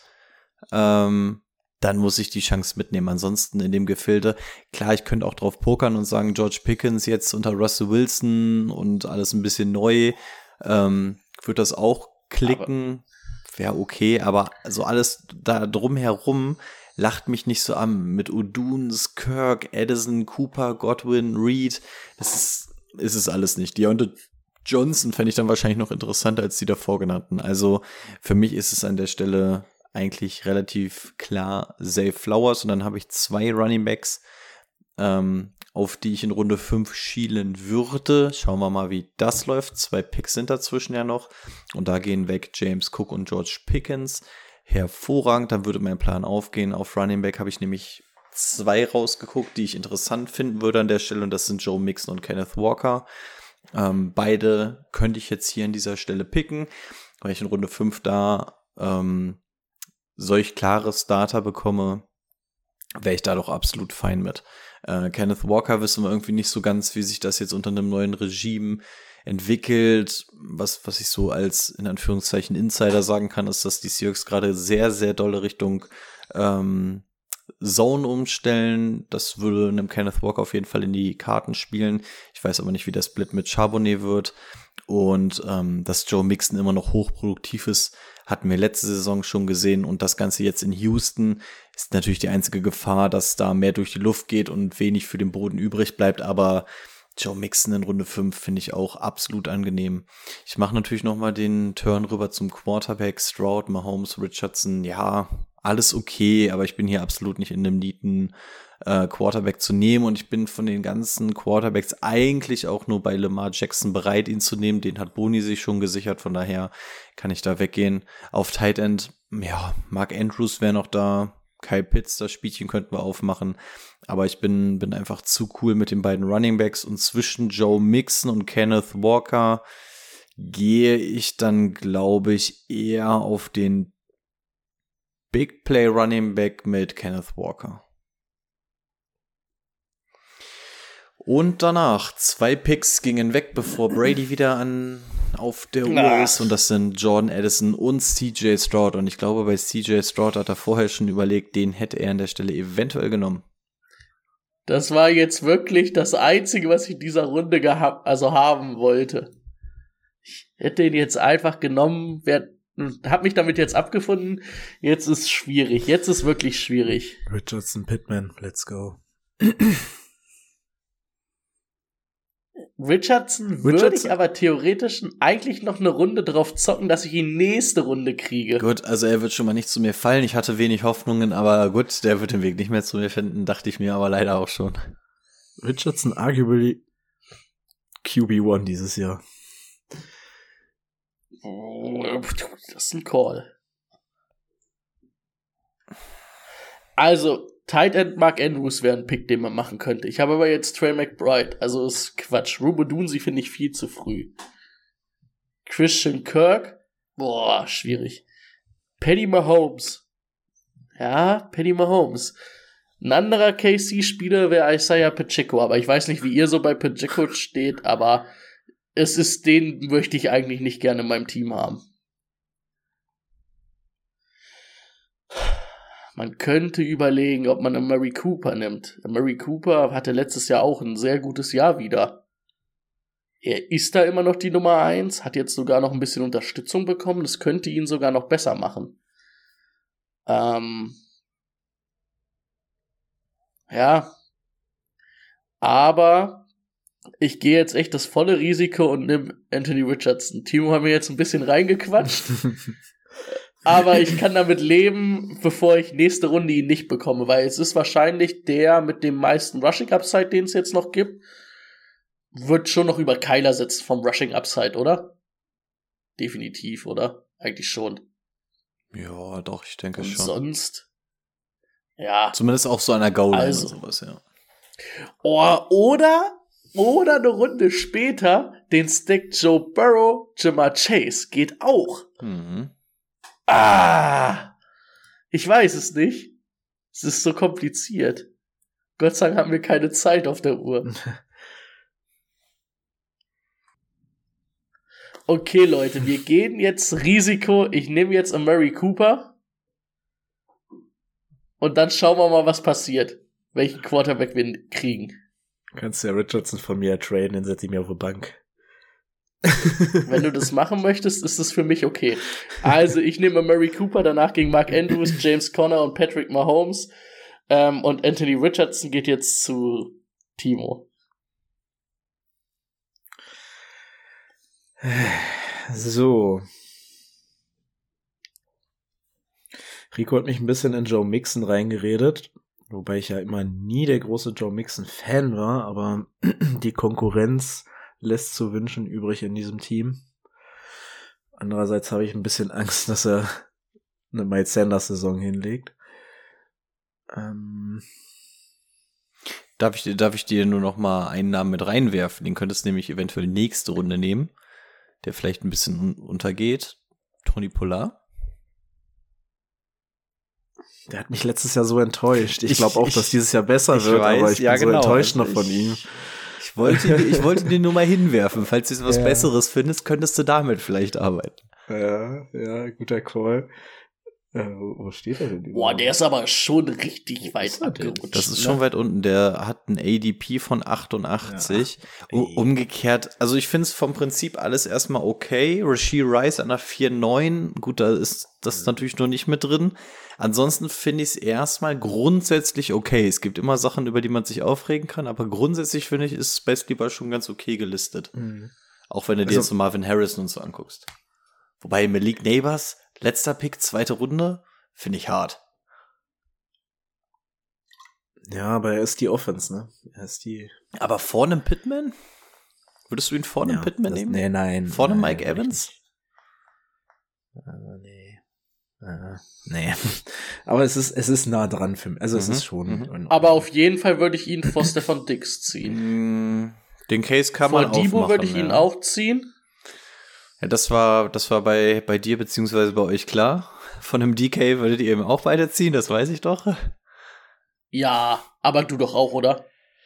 ähm, dann muss ich die Chance mitnehmen. Ansonsten in dem Gefilde, klar, ich könnte auch drauf pokern und sagen, George Pickens jetzt unter Russell Wilson und alles ein bisschen neu, ähm, wird das auch klicken, wäre okay, aber so alles da drumherum lacht mich nicht so an mit Uduns, Kirk, Addison, Cooper, Godwin, Reed. Das ist, ist es alles nicht. Deontay Johnson fände ich dann wahrscheinlich noch interessanter als die davor genannten. Also für mich ist es an der Stelle eigentlich relativ klar Zay Flowers und dann habe ich zwei Running Backs, ähm, auf die ich in Runde fünf schielen würde. Schauen wir mal, wie das läuft. Zwei Picks sind dazwischen ja noch und da gehen weg James Cook und George Pickens. Hervorragend, dann würde mein Plan aufgehen. Auf Running Back habe ich nämlich zwei rausgeguckt, die ich interessant finden würde an der Stelle und das sind Joe Mixon und Kenneth Walker. Ähm, beide könnte ich jetzt hier an dieser Stelle picken, weil ich in Runde fünf da ähm, solch klare Starter bekomme, wäre ich da doch absolut fein mit. Äh, Kenneth Walker wissen wir irgendwie nicht so ganz, wie sich das jetzt unter einem neuen Regime entwickelt. Was, was ich so als in Anführungszeichen Insider sagen kann, ist, dass die Seahawks gerade sehr, sehr dolle Richtung ähm, Zone umstellen. Das würde einem Kenneth Walker auf jeden Fall in die Karten spielen. Ich weiß aber nicht, wie der Split mit Charbonnet wird. Und ähm, dass Joe Mixon immer noch hochproduktiv ist, hatten wir letzte Saison schon gesehen. Und das Ganze jetzt in Houston ist natürlich die einzige Gefahr, dass da mehr durch die Luft geht und wenig für den Boden übrig bleibt. Aber Joe Mixon in Runde fünf finde ich auch absolut angenehm. Ich mache natürlich noch mal den Turn rüber zum Quarterback. Stroud, Mahomes, Richardson, ja, alles okay, aber ich bin hier absolut nicht in einem neaten äh, Quarterback zu nehmen und ich bin von den ganzen Quarterbacks eigentlich auch nur bei Lamar Jackson bereit, ihn zu nehmen. Den hat Boni sich schon gesichert, von daher kann ich da weggehen. Auf Tight End, ja, Mark Andrews wäre noch da. Kyle Pitts, das Spielchen könnten wir aufmachen. Aber ich bin, bin einfach zu cool mit den beiden Running Backs und zwischen Joe Mixon und Kenneth Walker gehe ich dann, glaube ich, eher auf den Big Play Running Back mit Kenneth Walker. Und danach, zwei Picks gingen weg, bevor Brady wieder an auf der Uhr ist. Und das sind Jordan Addison und C J Stroud. Und ich glaube, bei C J Stroud hat er vorher schon überlegt, den hätte er an der Stelle eventuell genommen. Das war jetzt wirklich das Einzige, was ich in dieser Runde gehabt, also haben wollte. Ich hätte ihn jetzt einfach genommen, wer, hab mich damit jetzt abgefunden. Jetzt ist schwierig. Jetzt ist wirklich schwierig. Richardson, Pittman, let's go. Richardson würde Richardson- ich aber theoretisch eigentlich noch eine Runde drauf zocken, dass ich ihn nächste Runde kriege. Gut, also er wird schon mal nicht zu mir fallen. Ich hatte wenig Hoffnungen, aber gut, der wird den Weg nicht mehr zu mir finden, dachte ich mir aber leider auch schon. Richardson arguably Q B eins dieses Jahr. Das ist ein Call. Also, Tight End Mark Andrews wäre ein Pick, den man machen könnte. Ich habe aber jetzt Trey McBride. Also ist Quatsch. Rubodunsi finde ich viel zu früh. Christian Kirk. Boah, schwierig. Patty Mahomes. Ja, Patty Mahomes. Ein anderer K C-Spieler wäre Isaiah Pacheco. Aber ich weiß nicht, wie ihr so bei Pacheco steht. Aber es ist, den möchte ich eigentlich nicht gerne in meinem Team haben. Man könnte überlegen, ob man Amari Cooper nimmt. Amari Cooper hatte letztes Jahr auch ein sehr gutes Jahr wieder. Er ist da immer noch die Nummer eins, hat jetzt sogar noch ein bisschen Unterstützung bekommen. Das könnte ihn sogar noch besser machen. Ähm ja. Aber ich gehe jetzt echt das volle Risiko und nehme Anthony Richardson. Timo hat mir jetzt ein bisschen reingequatscht. Aber ich kann damit leben, bevor ich nächste Runde ihn nicht bekomme, weil es ist wahrscheinlich der mit dem meisten Rushing Upside, den es jetzt noch gibt, wird schon noch über Kyler sitzen vom Rushing Upside, oder? Definitiv, oder? Eigentlich schon. Ja, doch, ich denke Und schon. sonst, ja. Zumindest auch so einer Goal-Line Also. und sowas, ja. Oh, oder, oder eine Runde später den Stack Joe Burrow, Jamar Chase, geht auch. Mhm. Ah, ich weiß es nicht. Es ist so kompliziert. Gott sei Dank haben wir keine Zeit auf der Uhr. Okay, Leute, wir gehen jetzt Risiko. Ich nehme jetzt Amari Cooper. Und dann schauen wir mal, was passiert. Welchen Quarterback wir kriegen. Kannst ja Richardson von mir traden, dann setze ich mir auf die Bank. Wenn du das machen möchtest, ist das für mich okay. Also, ich nehme Amari Cooper, danach gegen Mark Andrews, James Conner und Patrick Mahomes. Ähm, und Anthony Richardson geht jetzt zu Timo. So. Rico hat mich ein bisschen in Joe Mixon reingeredet, wobei ich ja immer nie der große Joe Mixon-Fan war, aber die Konkurrenz lässt zu wünschen übrig in diesem Team. Andererseits habe ich ein bisschen Angst, dass er eine Miles Sanders-Saison hinlegt. Ähm Darf ich, darf ich dir nur noch mal einen Namen mit reinwerfen? Den könntest du nämlich eventuell nächste Runde nehmen, der vielleicht ein bisschen un- untergeht. Tony Pollard. Der hat mich letztes Jahr so enttäuscht. Ich Ich- glaube auch, ich- dass dieses Jahr besser ich wird, weiß, aber ich ja, bin so genau. enttäuscht noch Ich- von ihm. Ich wollte, ich wollte den nur mal hinwerfen. Falls du was Ja. Besseres findest, könntest du damit vielleicht arbeiten. Ja, ja, guter Call. Äh, wo, wo steht er denn? Boah, der ist aber schon richtig weit ist er denn? abgerutscht. Das ist ne? schon weit unten. Der hat ein A D P von achtundachtzig. Ja. U- Umgekehrt, also ich finde es vom Prinzip alles erstmal okay. Rashee Rice an der vier neun. Gut, da ist das natürlich noch nicht mit drin. Ansonsten finde ich es erstmal grundsätzlich okay. Es gibt immer Sachen, über die man sich aufregen kann, aber grundsätzlich finde ich, ist Space Lieber schon ganz okay gelistet. Mhm. Auch wenn du dir Also- jetzt so Marvin Harrison und so anguckst. Wobei Malik Neighbors, letzter Pick, zweite Runde, finde ich hart. Ja, aber er ist die Offense, ne? Er ist die. Aber vor einem Pittman? Würdest du ihn vor einem ja, Pittman das, nehmen? Nee, nein. Vor einem nein, Mike würde ich Evans? nicht. Aber nee. Äh, nee. Aber es ist, es ist nah dran für mich. Also es Mhm, ist schon. mhm. in Ordnung. Aber auf jeden Fall würde ich ihn vor Stefan Diggs ziehen. Mm, Den Case kann Vor man Debo aufmachen, würde ich ja. ihn auch ziehen. Ja, das war, das war bei, bei dir beziehungsweise bei euch klar. Von einem D K würdet ihr eben auch beide ziehen, das weiß ich doch. Ja, aber du doch auch, oder?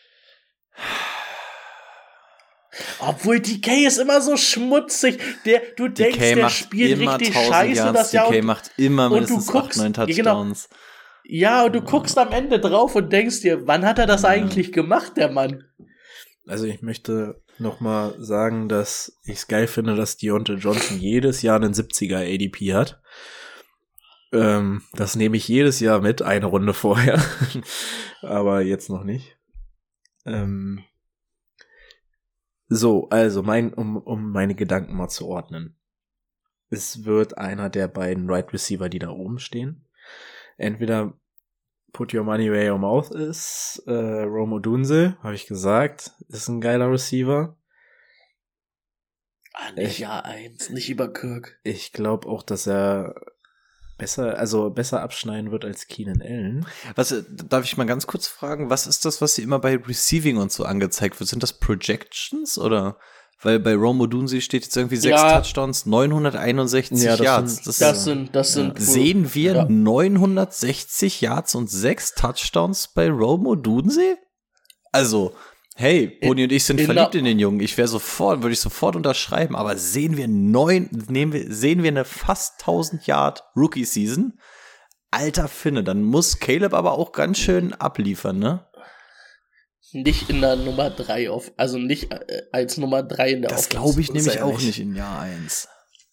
Obwohl D K ist immer so schmutzig. Der, du denkst, D K der macht spielt immer richtig tausend scheiße Yards, das Jahr. D K Und, macht immer und du mindestens guckst- acht, neun ja, genau. Touchdowns. ja, und du guckst am Ende drauf und denkst dir, wann hat er das Ja. eigentlich gemacht, der Mann? Also ich möchte noch mal sagen, dass ich es geil finde, dass Deontay Johnson jedes Jahr einen siebziger A D P hat. Ähm, das nehme ich jedes Jahr mit, eine Runde vorher. Aber jetzt noch nicht. Ähm, So, also mein, um, um meine Gedanken mal zu ordnen. Es wird einer der beiden Right Receiver, die da oben stehen. Entweder Put Your Money Where Your Mouth is, äh, Rome Odunze, habe ich gesagt, ist ein geiler Receiver. Ah, nicht Ich- Jahr eins, nicht über Kirk. Ich glaube auch, dass er besser, also besser abschneiden wird als Keenan Allen. Was, äh, darf ich mal ganz kurz fragen, was ist das, was hier immer bei Receiving und so angezeigt wird? Sind das Projections oder? Weil bei Rome Odunze steht jetzt irgendwie sechs Ja. Touchdowns, neunhunderteinundsechzig Ja, das Yards. sind- Das, Das sind, das sind. sehen wir Ja. neunhundertsechzig Yards und sechs Touchdowns bei Rome Odunze? Also, hey, Pony und ich sind in verliebt der- in den Jungen. Ich wäre sofort, würde ich sofort unterschreiben. Aber sehen wir neun, nehmen wir, sehen wir eine fast tausend Yard Rookie Season? Alter Finne, dann muss Caleb aber auch ganz schön abliefern, ne? Nicht in der Nummer drei auf, also nicht äh, als Nummer drei in der Das Offense. glaube ich ist nämlich er auch nicht in Jahr eins.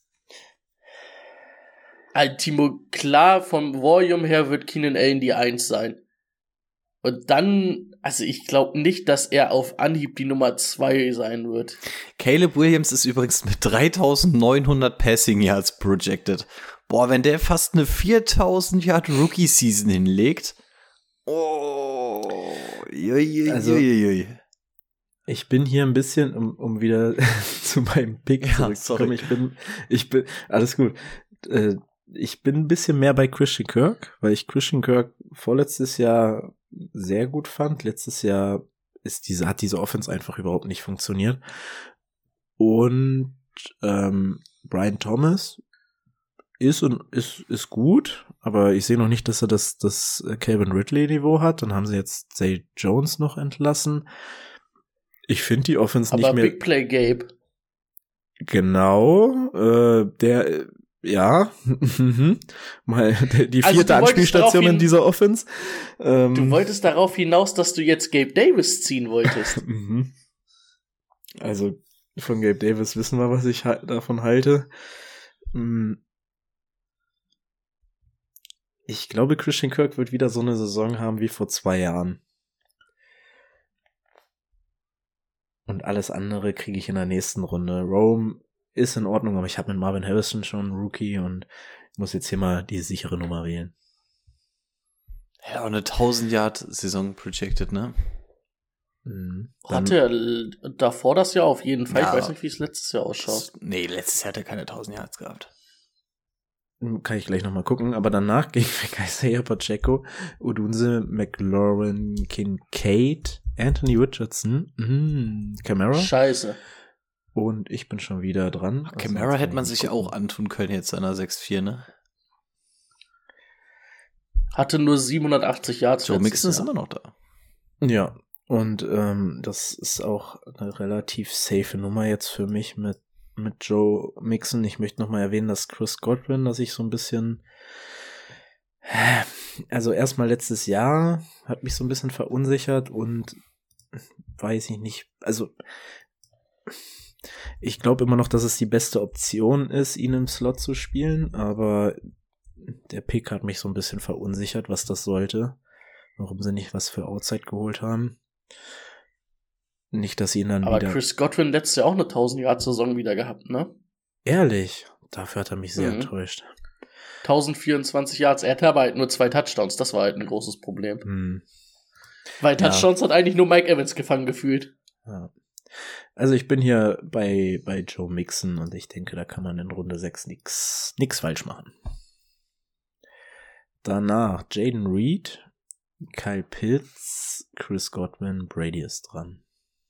Halt, Timo, klar, vom Volume her wird Keenan Allen die eins sein. Und dann, also ich glaube nicht, dass er auf Anhieb die Nummer zwei sein wird. Caleb Williams ist übrigens mit dreitausendneunhundert Passing Yards projected. Boah, wenn der fast eine viertausend Yard Rookie Season hinlegt. Oh, jui, Also- jui, jui. Ich bin hier ein bisschen, um, um wieder zu meinem Pick Ja, zurückzukommen. sorry. Ich bin, ich bin, alles gut. Äh, ich bin ein bisschen mehr bei Christian Kirk, weil ich Christian Kirk vorletztes Jahr sehr gut fand. Letztes Jahr ist diese, hat diese Offense einfach überhaupt nicht funktioniert. Und ähm, Brian Thomas ist und ist, ist gut, aber ich sehe noch nicht, dass er das, das Calvin Ridley-Niveau hat. Dann haben sie jetzt Zay Jones noch entlassen. Ich finde die Offense Aber nicht mehr Big Play Gabe. genau. Äh, der, äh, ja, mal die die Also, vierte du wolltest Anspielstation darauf in hin- dieser Offense. Ähm, Du wolltest darauf hinaus, dass du jetzt Gabe Davis ziehen wolltest. Mhm. Also von Gabe Davis wissen wir, was ich halt davon halte. Mm. Ich glaube, Christian Kirk wird wieder so eine Saison haben wie vor zwei Jahren. Und alles andere kriege ich in der nächsten Runde. Rome ist in Ordnung, aber ich habe mit Marvin Harrison schon einen Rookie und muss jetzt hier mal die sichere Nummer wählen. Ja, und eine tausend Yard Saison projected, ne? Mhm. Dann- Hatte er l- davor das Jahr auf jeden Fall. Ja. Ich weiß nicht, wie es letztes Jahr ausschaut. Nee, letztes Jahr hat er keine tausend Yards gehabt. Kann ich gleich nochmal gucken, aber danach gegen Isaiah Pacheco, Odunze, McLaurin, Kincaid, Anthony Richardson, mm, Camara Scheiße. und ich bin schon wieder dran. Also Camara jetzt hätte kann man ich sich ja gucken. auch antun können jetzt an der sechs vier, ne? Hatte nur siebenhundertachtzig Yards. Joe letztes Mixon ist Jahr. immer noch da. Ja, und ähm, das ist auch eine relativ safe Nummer jetzt für mich mit mit Joe Mixon. Ich möchte nochmal erwähnen, dass Chris Godwin, dass ich so ein bisschen, also erstmal letztes Jahr hat mich so ein bisschen verunsichert und weiß ich nicht, also ich glaube immer noch, dass es die beste Option ist, ihn im Slot zu spielen, aber der Pick hat mich so ein bisschen verunsichert, was das sollte. Warum sie nicht was für Outside geholt haben. Nicht, dass sie ihn dann Aber wieder... Chris Godwin letztes Jahr auch eine tausend Yard Saison wieder gehabt, ne? Ehrlich? Dafür hat er mich sehr Mhm. enttäuscht. tausendvierundzwanzig Yards. Er hatte aber halt nur zwei Touchdowns. Das war halt ein großes Problem. Hm. Weil Ja. Touchdowns hat eigentlich nur Mike Evans gefangen gefühlt. Ja. Also ich bin hier bei, bei Joe Mixon und ich denke, da kann man in Runde sechs nix, nix falsch machen. Danach Jaden Reed, Kyle Pitts, Chris Godwin, Brady ist dran.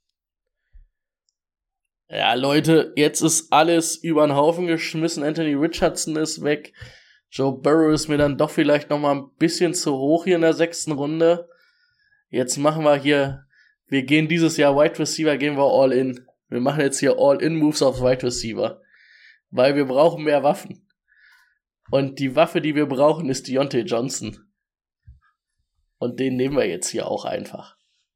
Ja, Leute, jetzt ist alles über den Haufen geschmissen. Anthony Richardson ist weg. Joe Burrow ist mir dann doch vielleicht noch mal ein bisschen zu hoch hier in der sechsten Runde. Jetzt machen wir hier, wir gehen dieses Jahr Wide Receiver, gehen wir all in. Wir machen jetzt hier all in Moves auf Wide Receiver. Weil wir brauchen mehr Waffen. Und die Waffe, die wir brauchen, ist Deontay Johnson. Und den nehmen wir jetzt hier auch einfach.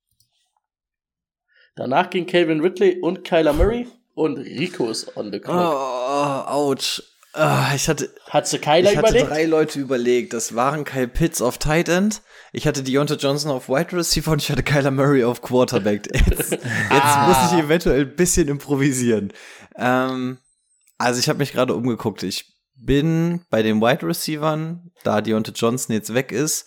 Danach gehen Calvin Ridley und Kyler Murray und Rico ist on the clock. Oh, ouch. Ah, ich hatte, Hat's Kyler ich hatte überlegt? drei Leute überlegt. Das waren Kyle Pitts auf Tight End, ich hatte Deontay Johnson auf Wide Receiver und ich hatte Kyler Murray auf Quarterback. Jetzt, jetzt Ah. muss ich eventuell ein bisschen improvisieren. Ähm, also ich habe mich gerade umgeguckt. Ich bin bei den Wide Receivern, da Deontay Johnson jetzt weg ist,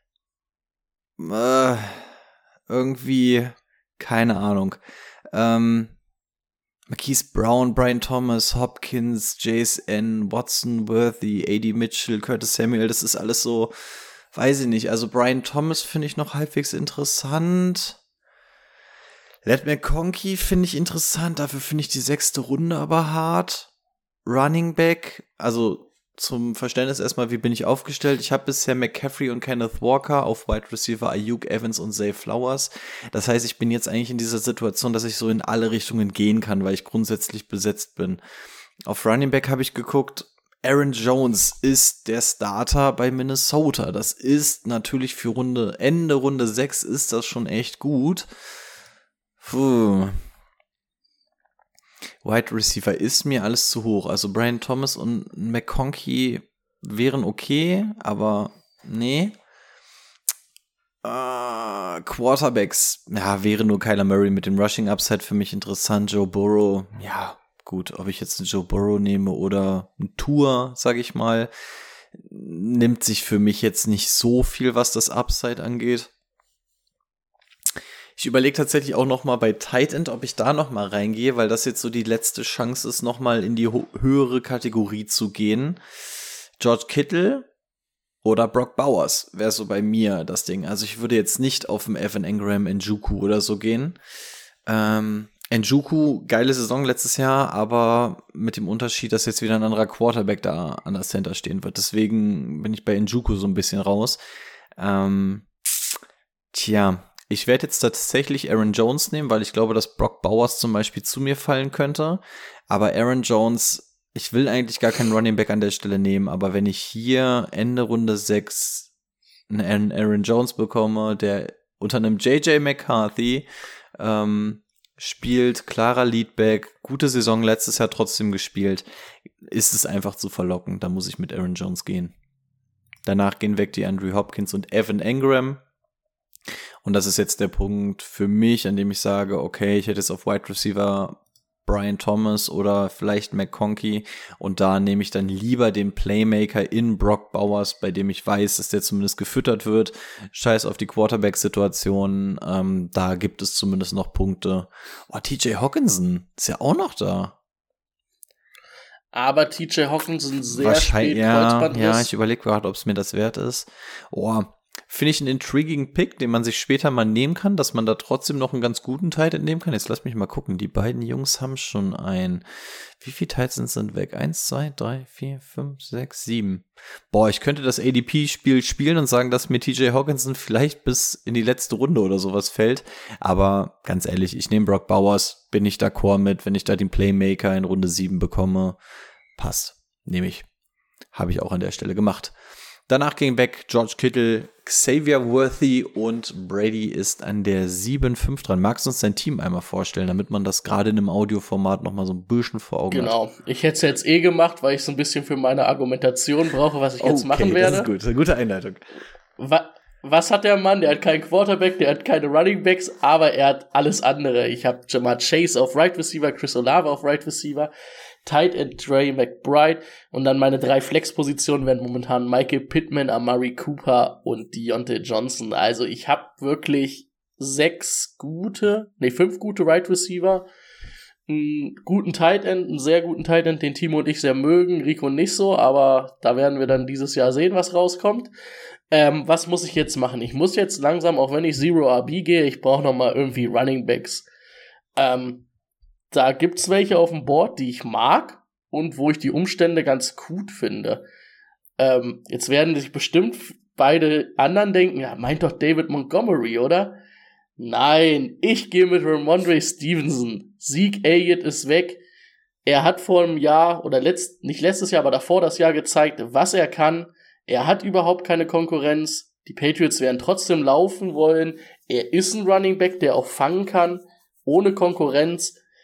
äh, irgendwie, keine Ahnung. Ähm, Marquise Brown, Brian Thomas, Hopkins, Jace N, Watson, Worthy, A D Mitchell, Curtis Samuel, das ist alles so, weiß ich nicht. Also Brian Thomas finde ich noch halbwegs interessant. Let McConkey finde ich interessant, dafür finde ich die sechste Runde aber hart. Running Back, also zum Verständnis erstmal, wie bin ich aufgestellt? Ich habe bisher McCaffrey und Kenneth Walker, auf Wide Receiver Ayuk, Evans und Zay Flowers. Das heißt, ich bin jetzt eigentlich in dieser Situation, dass ich so in alle Richtungen gehen kann, weil ich grundsätzlich besetzt bin. Auf Running Back habe ich geguckt, Aaron Jones ist der Starter bei Minnesota. Das ist natürlich für Runde, Ende Runde sechs ist das schon echt gut. Puh. Wide Receiver ist mir alles zu hoch. Also Brian Thomas und McConkey wären okay, aber nee. Uh, Quarterbacks, ja, wäre nur Kyler Murray mit dem Rushing Upside für mich interessant. Joe Burrow, ja, gut, ob ich jetzt einen Joe Burrow nehme oder einen Tour, sag ich mal, nimmt sich für mich jetzt nicht so viel, was das Upside angeht. Ich überlege tatsächlich auch noch mal bei Tight End, ob ich da noch mal reingehe, weil das jetzt so die letzte Chance ist, noch mal in die ho- höhere Kategorie zu gehen. George Kittle oder Brock Bowers wäre so bei mir das Ding. Also ich würde jetzt nicht auf dem Evan Engram Njoku oder so gehen. Ähm, Njoku, geile Saison letztes Jahr, aber mit dem Unterschied, dass jetzt wieder ein anderer Quarterback da an der Center stehen wird. Deswegen bin ich bei Njoku so ein bisschen raus. Ähm, tja, ich werde jetzt tatsächlich Aaron Jones nehmen, weil ich glaube, dass Brock Bowers zum Beispiel zu mir fallen könnte. Aber Aaron Jones, ich will eigentlich gar keinen Running Back an der Stelle nehmen, aber wenn ich hier Ende Runde sechs einen Aaron Jones bekomme, der unter einem J J McCarthy ähm, spielt, klarer Leadback, gute Saison letztes Jahr trotzdem gespielt, ist es einfach zu verlockend. Da muss ich mit Aaron Jones gehen. Danach gehen weg die Andrew Hopkins und Evan Engram. Und das ist jetzt der Punkt für mich, an dem ich sage, okay, ich hätte jetzt auf Wide Receiver Brian Thomas oder vielleicht McConkey und da nehme ich dann lieber den Playmaker in Brock Bowers, bei dem ich weiß, dass der zumindest gefüttert wird. Scheiß auf die Quarterback-Situation, ähm, da gibt es zumindest noch Punkte. Oh, T J Hockenson ist ja auch noch da. Aber T J Hockenson sehr Wahrscheinlich, spät ja, Kreuzbandriss. ja, ich überlege gerade, ob es mir das wert ist. Oh, finde ich einen intriguing Pick, den man sich später mal nehmen kann, dass man da trotzdem noch einen ganz guten Tight End nehmen kann. Jetzt lass mich mal gucken. Die beiden Jungs haben schon ein, wie viele Tight Ends sind weg? Eins, zwei, drei, vier, fünf, sechs, sieben. Boah, ich könnte das A D P-Spiel spielen und sagen, dass mir T J Hockenson vielleicht bis in die letzte Runde oder sowas fällt. Aber ganz ehrlich, ich nehme Brock Bowers, bin ich d'accord mit, wenn ich da den Playmaker in Runde sieben bekomme. Passt. Nehme ich. Habe ich auch an der Stelle gemacht. Danach ging weg George Kittle, Xavier Worthy und Brady ist an der sieben fünf dran. Magst du uns dein Team einmal vorstellen, damit man das gerade in einem Audioformat noch mal so ein bisschen vor Augen Genau. hat? Ich hätte es jetzt eh gemacht, weil ich so ein bisschen für meine Argumentation brauche, was ich jetzt Okay, machen werde. das ist gut. Eine gute Einleitung. Wa- Was hat der Mann? Der hat keinen Quarterback, der hat keine Running Backs, aber er hat alles andere. Ich habe Jamar Chase auf Right Receiver, Chris Olave auf Right Receiver, Tight End Dre McBride und dann meine drei Flex-Positionen werden momentan Michael Pittman, Amari Cooper und Deontay Johnson. Also ich habe wirklich sechs gute, nee, fünf gute Right Receiver, einen guten Tight End, einen sehr guten Tight End, den Timo und ich sehr mögen, Rico nicht so, aber da werden wir dann dieses Jahr sehen, was rauskommt. Ähm, was muss ich jetzt machen? Ich muss jetzt langsam, auch wenn ich Zero R B gehe, ich brauche noch mal irgendwie Running Backs. Ähm, da gibt's welche auf dem Board, die ich mag und wo ich die Umstände ganz gut finde. Ähm, jetzt werden sich bestimmt beide anderen denken, ja, meint doch David Montgomery, oder? Nein, ich gehe mit Ramondre Stevenson. Zeke Elliott ist weg. Er hat vor einem Jahr, oder letzt, nicht letztes Jahr, aber davor das Jahr gezeigt, was er kann. Er hat überhaupt keine Konkurrenz. Die Patriots werden trotzdem laufen wollen. Er ist ein Running Back, der auch fangen kann, ohne Konkurrenz.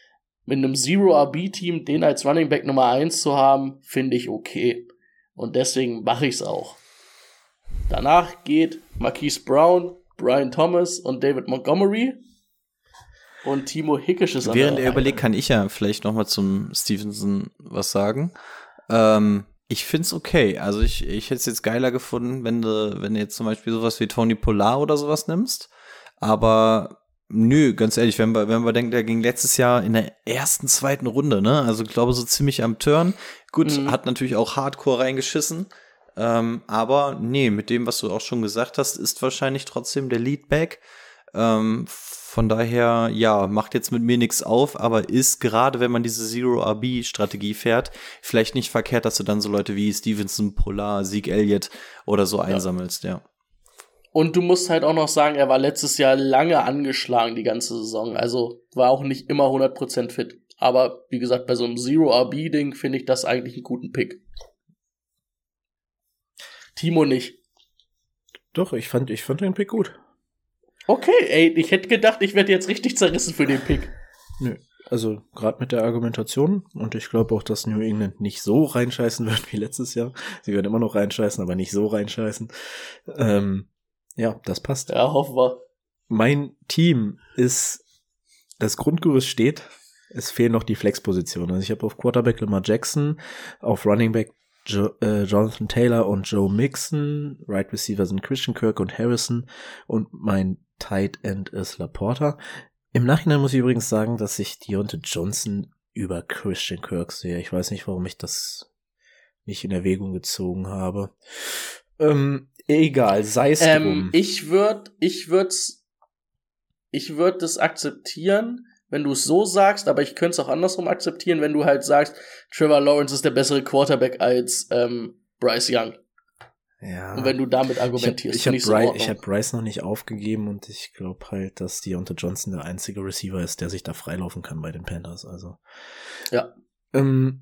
mit einem Zero-R B-Team den als Running Back Nummer eins zu haben, finde ich okay. Und deswegen mache ich es auch. Danach geht Marquise Brown, Brian Thomas und David Montgomery. Und Timo Hickisch ist an Während der er Reihe. überlegt, kann ich ja vielleicht noch mal zum Stevenson was sagen. Ähm, ich find's okay. Also ich, ich hätte es jetzt geiler gefunden, wenn du, wenn du jetzt zum Beispiel sowas wie Tony Pollard oder sowas nimmst. Aber nö, ganz ehrlich, wenn wir, wenn wir denken, der ging letztes Jahr in der ersten, zweiten Runde, ne? Also ich glaube so ziemlich am Turn. Gut, Mhm. hat natürlich auch Hardcore reingeschissen. Ähm, aber nee, mit dem, was du auch schon gesagt hast, ist wahrscheinlich trotzdem der Leadback. Ähm, von daher, ja, macht jetzt mit mir nichts auf, aber ist gerade, wenn man diese Zero-R B-Strategie fährt, vielleicht nicht verkehrt, dass du dann so Leute wie Stevenson, Pollard, Zeke Elliott oder so einsammelst, ja. Und du musst halt auch noch sagen, er war letztes Jahr lange angeschlagen die ganze Saison. Also war auch nicht immer hundert Prozent fit. Aber wie gesagt, bei so einem Zero-R B-Ding finde ich das eigentlich einen guten Pick. Timo nicht. Doch, ich fand, ich fand den Pick gut. Okay, ey, ich hätte gedacht, ich werde jetzt richtig zerrissen für den Pick. Nö. Also gerade mit der Argumentation, und ich glaube auch, dass New England nicht so reinscheißen wird wie letztes Jahr. Sie werden immer noch reinscheißen, aber nicht so reinscheißen. Ähm, ja, das passt. Ja, hoffen wir. Mein Team ist, das Grundgerüst steht, es fehlen noch die Flexpositionen. Also ich habe auf Quarterback Lamar Jackson, auf Running Back jo- äh, Jonathan Taylor und Joe Mixon, Right Receiver sind Christian Kirk und Harrison und mein Tight End ist Laporta. Im Nachhinein muss ich übrigens sagen, dass ich Deontay Johnson über Christian Kirk sehe. Ich weiß nicht, warum ich das nicht in Erwägung gezogen habe. Ähm, egal, sei es Ähm, drum. ich würde, ich würde, ich würde das akzeptieren, wenn du es so sagst, aber ich könnte es auch andersrum akzeptieren, wenn du halt sagst, Trevor Lawrence ist der bessere Quarterback als ähm, Bryce Young. Ja. Und wenn du damit argumentierst, ich habe finde hab ich's in Bryce, ich Ordnung. hab Bryce noch nicht aufgegeben und ich glaube halt, dass Deontay Johnson der einzige Receiver ist, der sich da freilaufen kann bei den Panthers. Also Ja. Ähm,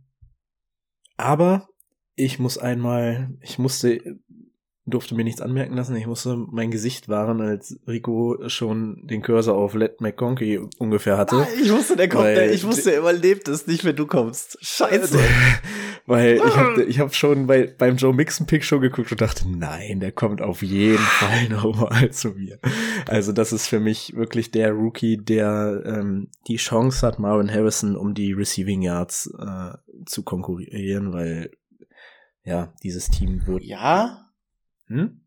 aber ich muss einmal, ich musste, durfte mir nichts anmerken lassen, ich musste mein Gesicht wahren, als Rico schon den Cursor auf Let McConkey ungefähr hatte. Ich wusste, der kommt, Weil- der, ich wusste, er überlebt es nicht, wenn du kommst. Scheiße. Weil ich hab, ich hab schon bei, beim Joe Mixon-Pick schon geguckt und dachte, nein, der kommt auf jeden Fall nochmal zu mir. Also das ist für mich wirklich der Rookie, der ähm, die Chance hat, Marvin Harrison um die Receiving Yards äh, zu konkurrieren, weil ja, dieses Team wird... Ja? Hm?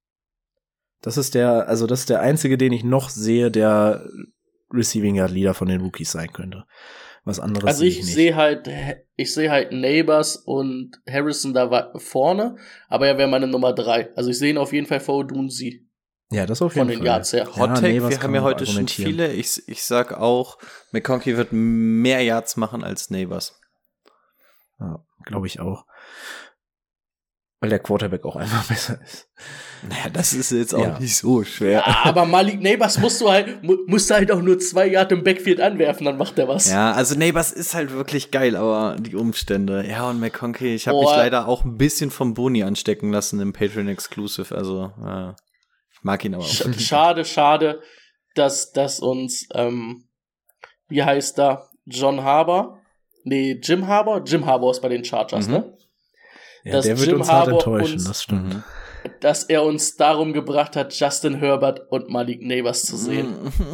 Das ist der, also das ist der einzige, den ich noch sehe, der Receiving Yard Leader von den Rookies sein könnte. Was anderes Also sehe ich ich nicht. sehe halt, ich sehe halt Neighbors und Harrison da wa- vorne, aber er wäre meine Nummer drei. Also ich sehe ihn auf jeden Fall vor Odunsi. Ja, das auf Von jeden den Fall. Yards her. Hot Ja, Take, nee, was wir kann haben ja man heute schon argumentieren. viele. Ich, ich sag auch, McConkey wird mehr Yards machen als Neighbors. Ja, glaube ich auch. Weil der Quarterback auch einfach besser ist. Naja, das ist jetzt auch Ja. nicht so schwer. Ja, aber Malik Neighbors musst du halt, mu- musst du halt auch nur zwei Yard im Backfield anwerfen, dann macht er was. Ja, also Neighbors ist halt wirklich geil, aber die Umstände. Ja, und McConkey, ich habe Oh. mich leider auch ein bisschen vom Boni anstecken lassen im Patreon Exclusive. Also, äh, ich mag ihn aber auch. Sch- Schade, schade, dass, dass uns, ähm, wie heißt da, John Harbour? Nee, Jim Harbour? Jim Harbour ist bei den Chargers, Mhm. ne? Ja, Dass der wird Jim uns hart Harbour enttäuschen, uns- das stimmt. Mhm. Dass er uns darum gebracht hat, Justin Herbert und Malik Neighbors zu sehen.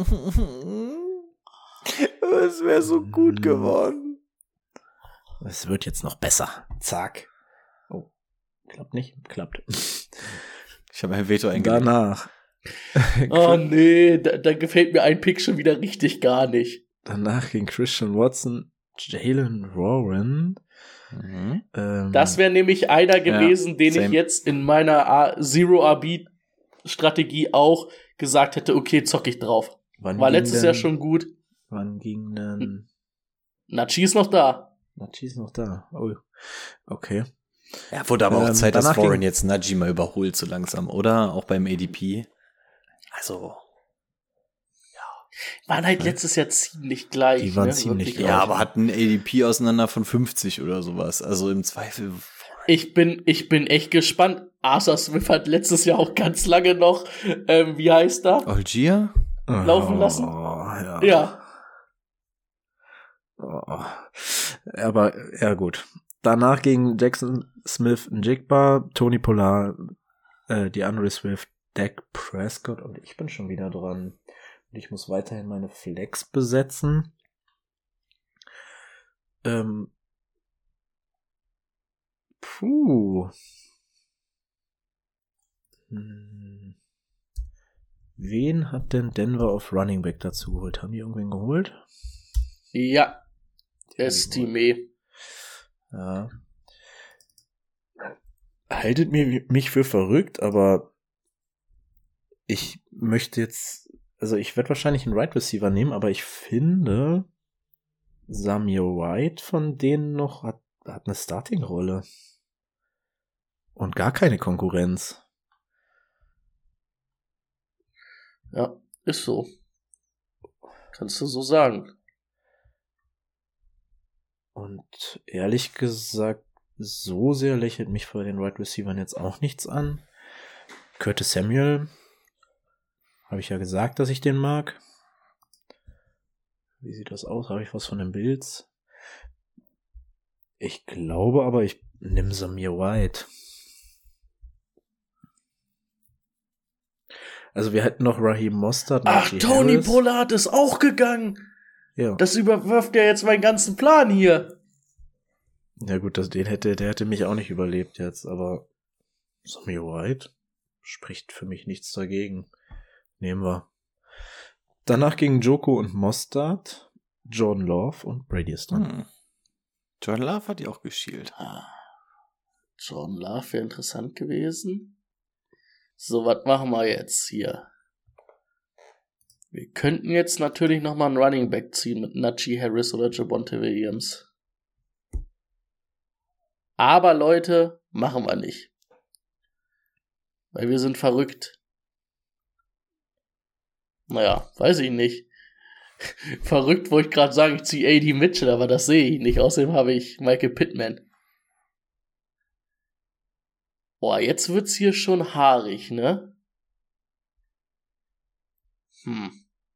Es wäre so gut geworden. Es wird jetzt noch besser. Zack. Oh, klappt nicht? Klappt. Ich habe ein Veto eingelegt. Danach. Oh nee, da, da gefällt mir ein Pick schon wieder richtig gar nicht. Danach ging Christian Watson, Jalen Warren. Mhm. Ähm, Das wäre nämlich einer gewesen, den same. ich jetzt in meiner A- Zero-R B-Strategie auch gesagt hätte, okay, zock ich drauf. wann War ging letztes denn, Jahr schon gut. Wann ging denn... Nachi ist noch da. Nachi ist noch da. Oh, okay. Ja, wurde aber auch Ähm, Zeit, dass danach Warren ging- jetzt Najee mal überholt so langsam, oder? Auch beim A D P. Also, Waren halt letztes Jahr ziemlich gleich. Die waren ne? ziemlich Wirklich gleich. ja, auch. aber hatten A D P auseinander von fünfzig oder sowas. Also im Zweifel. Ich bin, ich bin echt gespannt. Arthur Smith hat letztes Jahr auch ganz lange noch, ähm, wie heißt er? Algier? Laufen lassen? Oh, ja. Ja. Oh. Aber, ja gut. Danach gegen Jackson Smith Njigba, Tony Pollard, äh, DeAndre Swift, Dak Prescott und ich bin schon wieder dran. Und ich muss weiterhin meine Flex besetzen. Ähm. Puh. Hm. Wen hat denn Denver auf Running Back dazu geholt? Haben die irgendwen geholt? Ja. Estime. Ja. Haltet mir, mich für verrückt, aber ich möchte jetzt, also ich werde wahrscheinlich einen Right Receiver nehmen, aber ich finde, Samir White von denen noch hat, hat eine Starting-Rolle. Und gar keine Konkurrenz. Ja, ist so. Kannst du so sagen. Und ehrlich gesagt, so sehr lächelt mich bei den Wide Receivers jetzt auch nichts an. Curtis Samuel, habe ich ja gesagt, dass ich den mag. Wie sieht das aus? Habe ich was von den Bills? Ich glaube aber, ich nehme Samir White. Also wir hätten noch Raheem Mostert. Ach, Najee Tony Harris. Pollard ist auch gegangen. Ja. Das überwirft ja jetzt meinen ganzen Plan hier. Ja gut, das, den hätte, der hätte mich auch nicht überlebt jetzt, aber Samir White spricht für mich nichts dagegen. Nehmen wir. Danach gingen Joko und Mostert, Jordan Love und Brady ist dran. Hm. Jordan Love hat die auch geschielt. Ah, Jordan Love wäre interessant gewesen. So, was machen wir jetzt hier? Wir könnten jetzt natürlich nochmal einen Running Back ziehen mit Najee Harris oder Javonte Williams. Aber Leute, machen wir nicht. Weil wir sind verrückt. Naja, weiß ich nicht. Verrückt, wo ich gerade sagen, ich ziehe A D Mitchell, aber das sehe ich nicht. Außerdem habe ich Michael Pittman. Boah, jetzt wird's hier schon haarig, ne? Hm.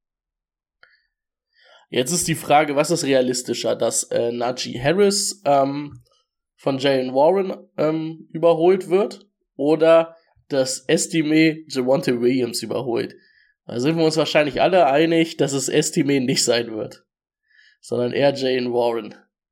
Jetzt ist die Frage, was ist realistischer, dass äh, Najee Harris ähm, von Jaylen Warren ähm, überholt wird oder dass Estime Javonte Williams überholt? Da sind wir uns wahrscheinlich alle einig, dass es Estime nicht sein wird, sondern eher Jaylen Warren.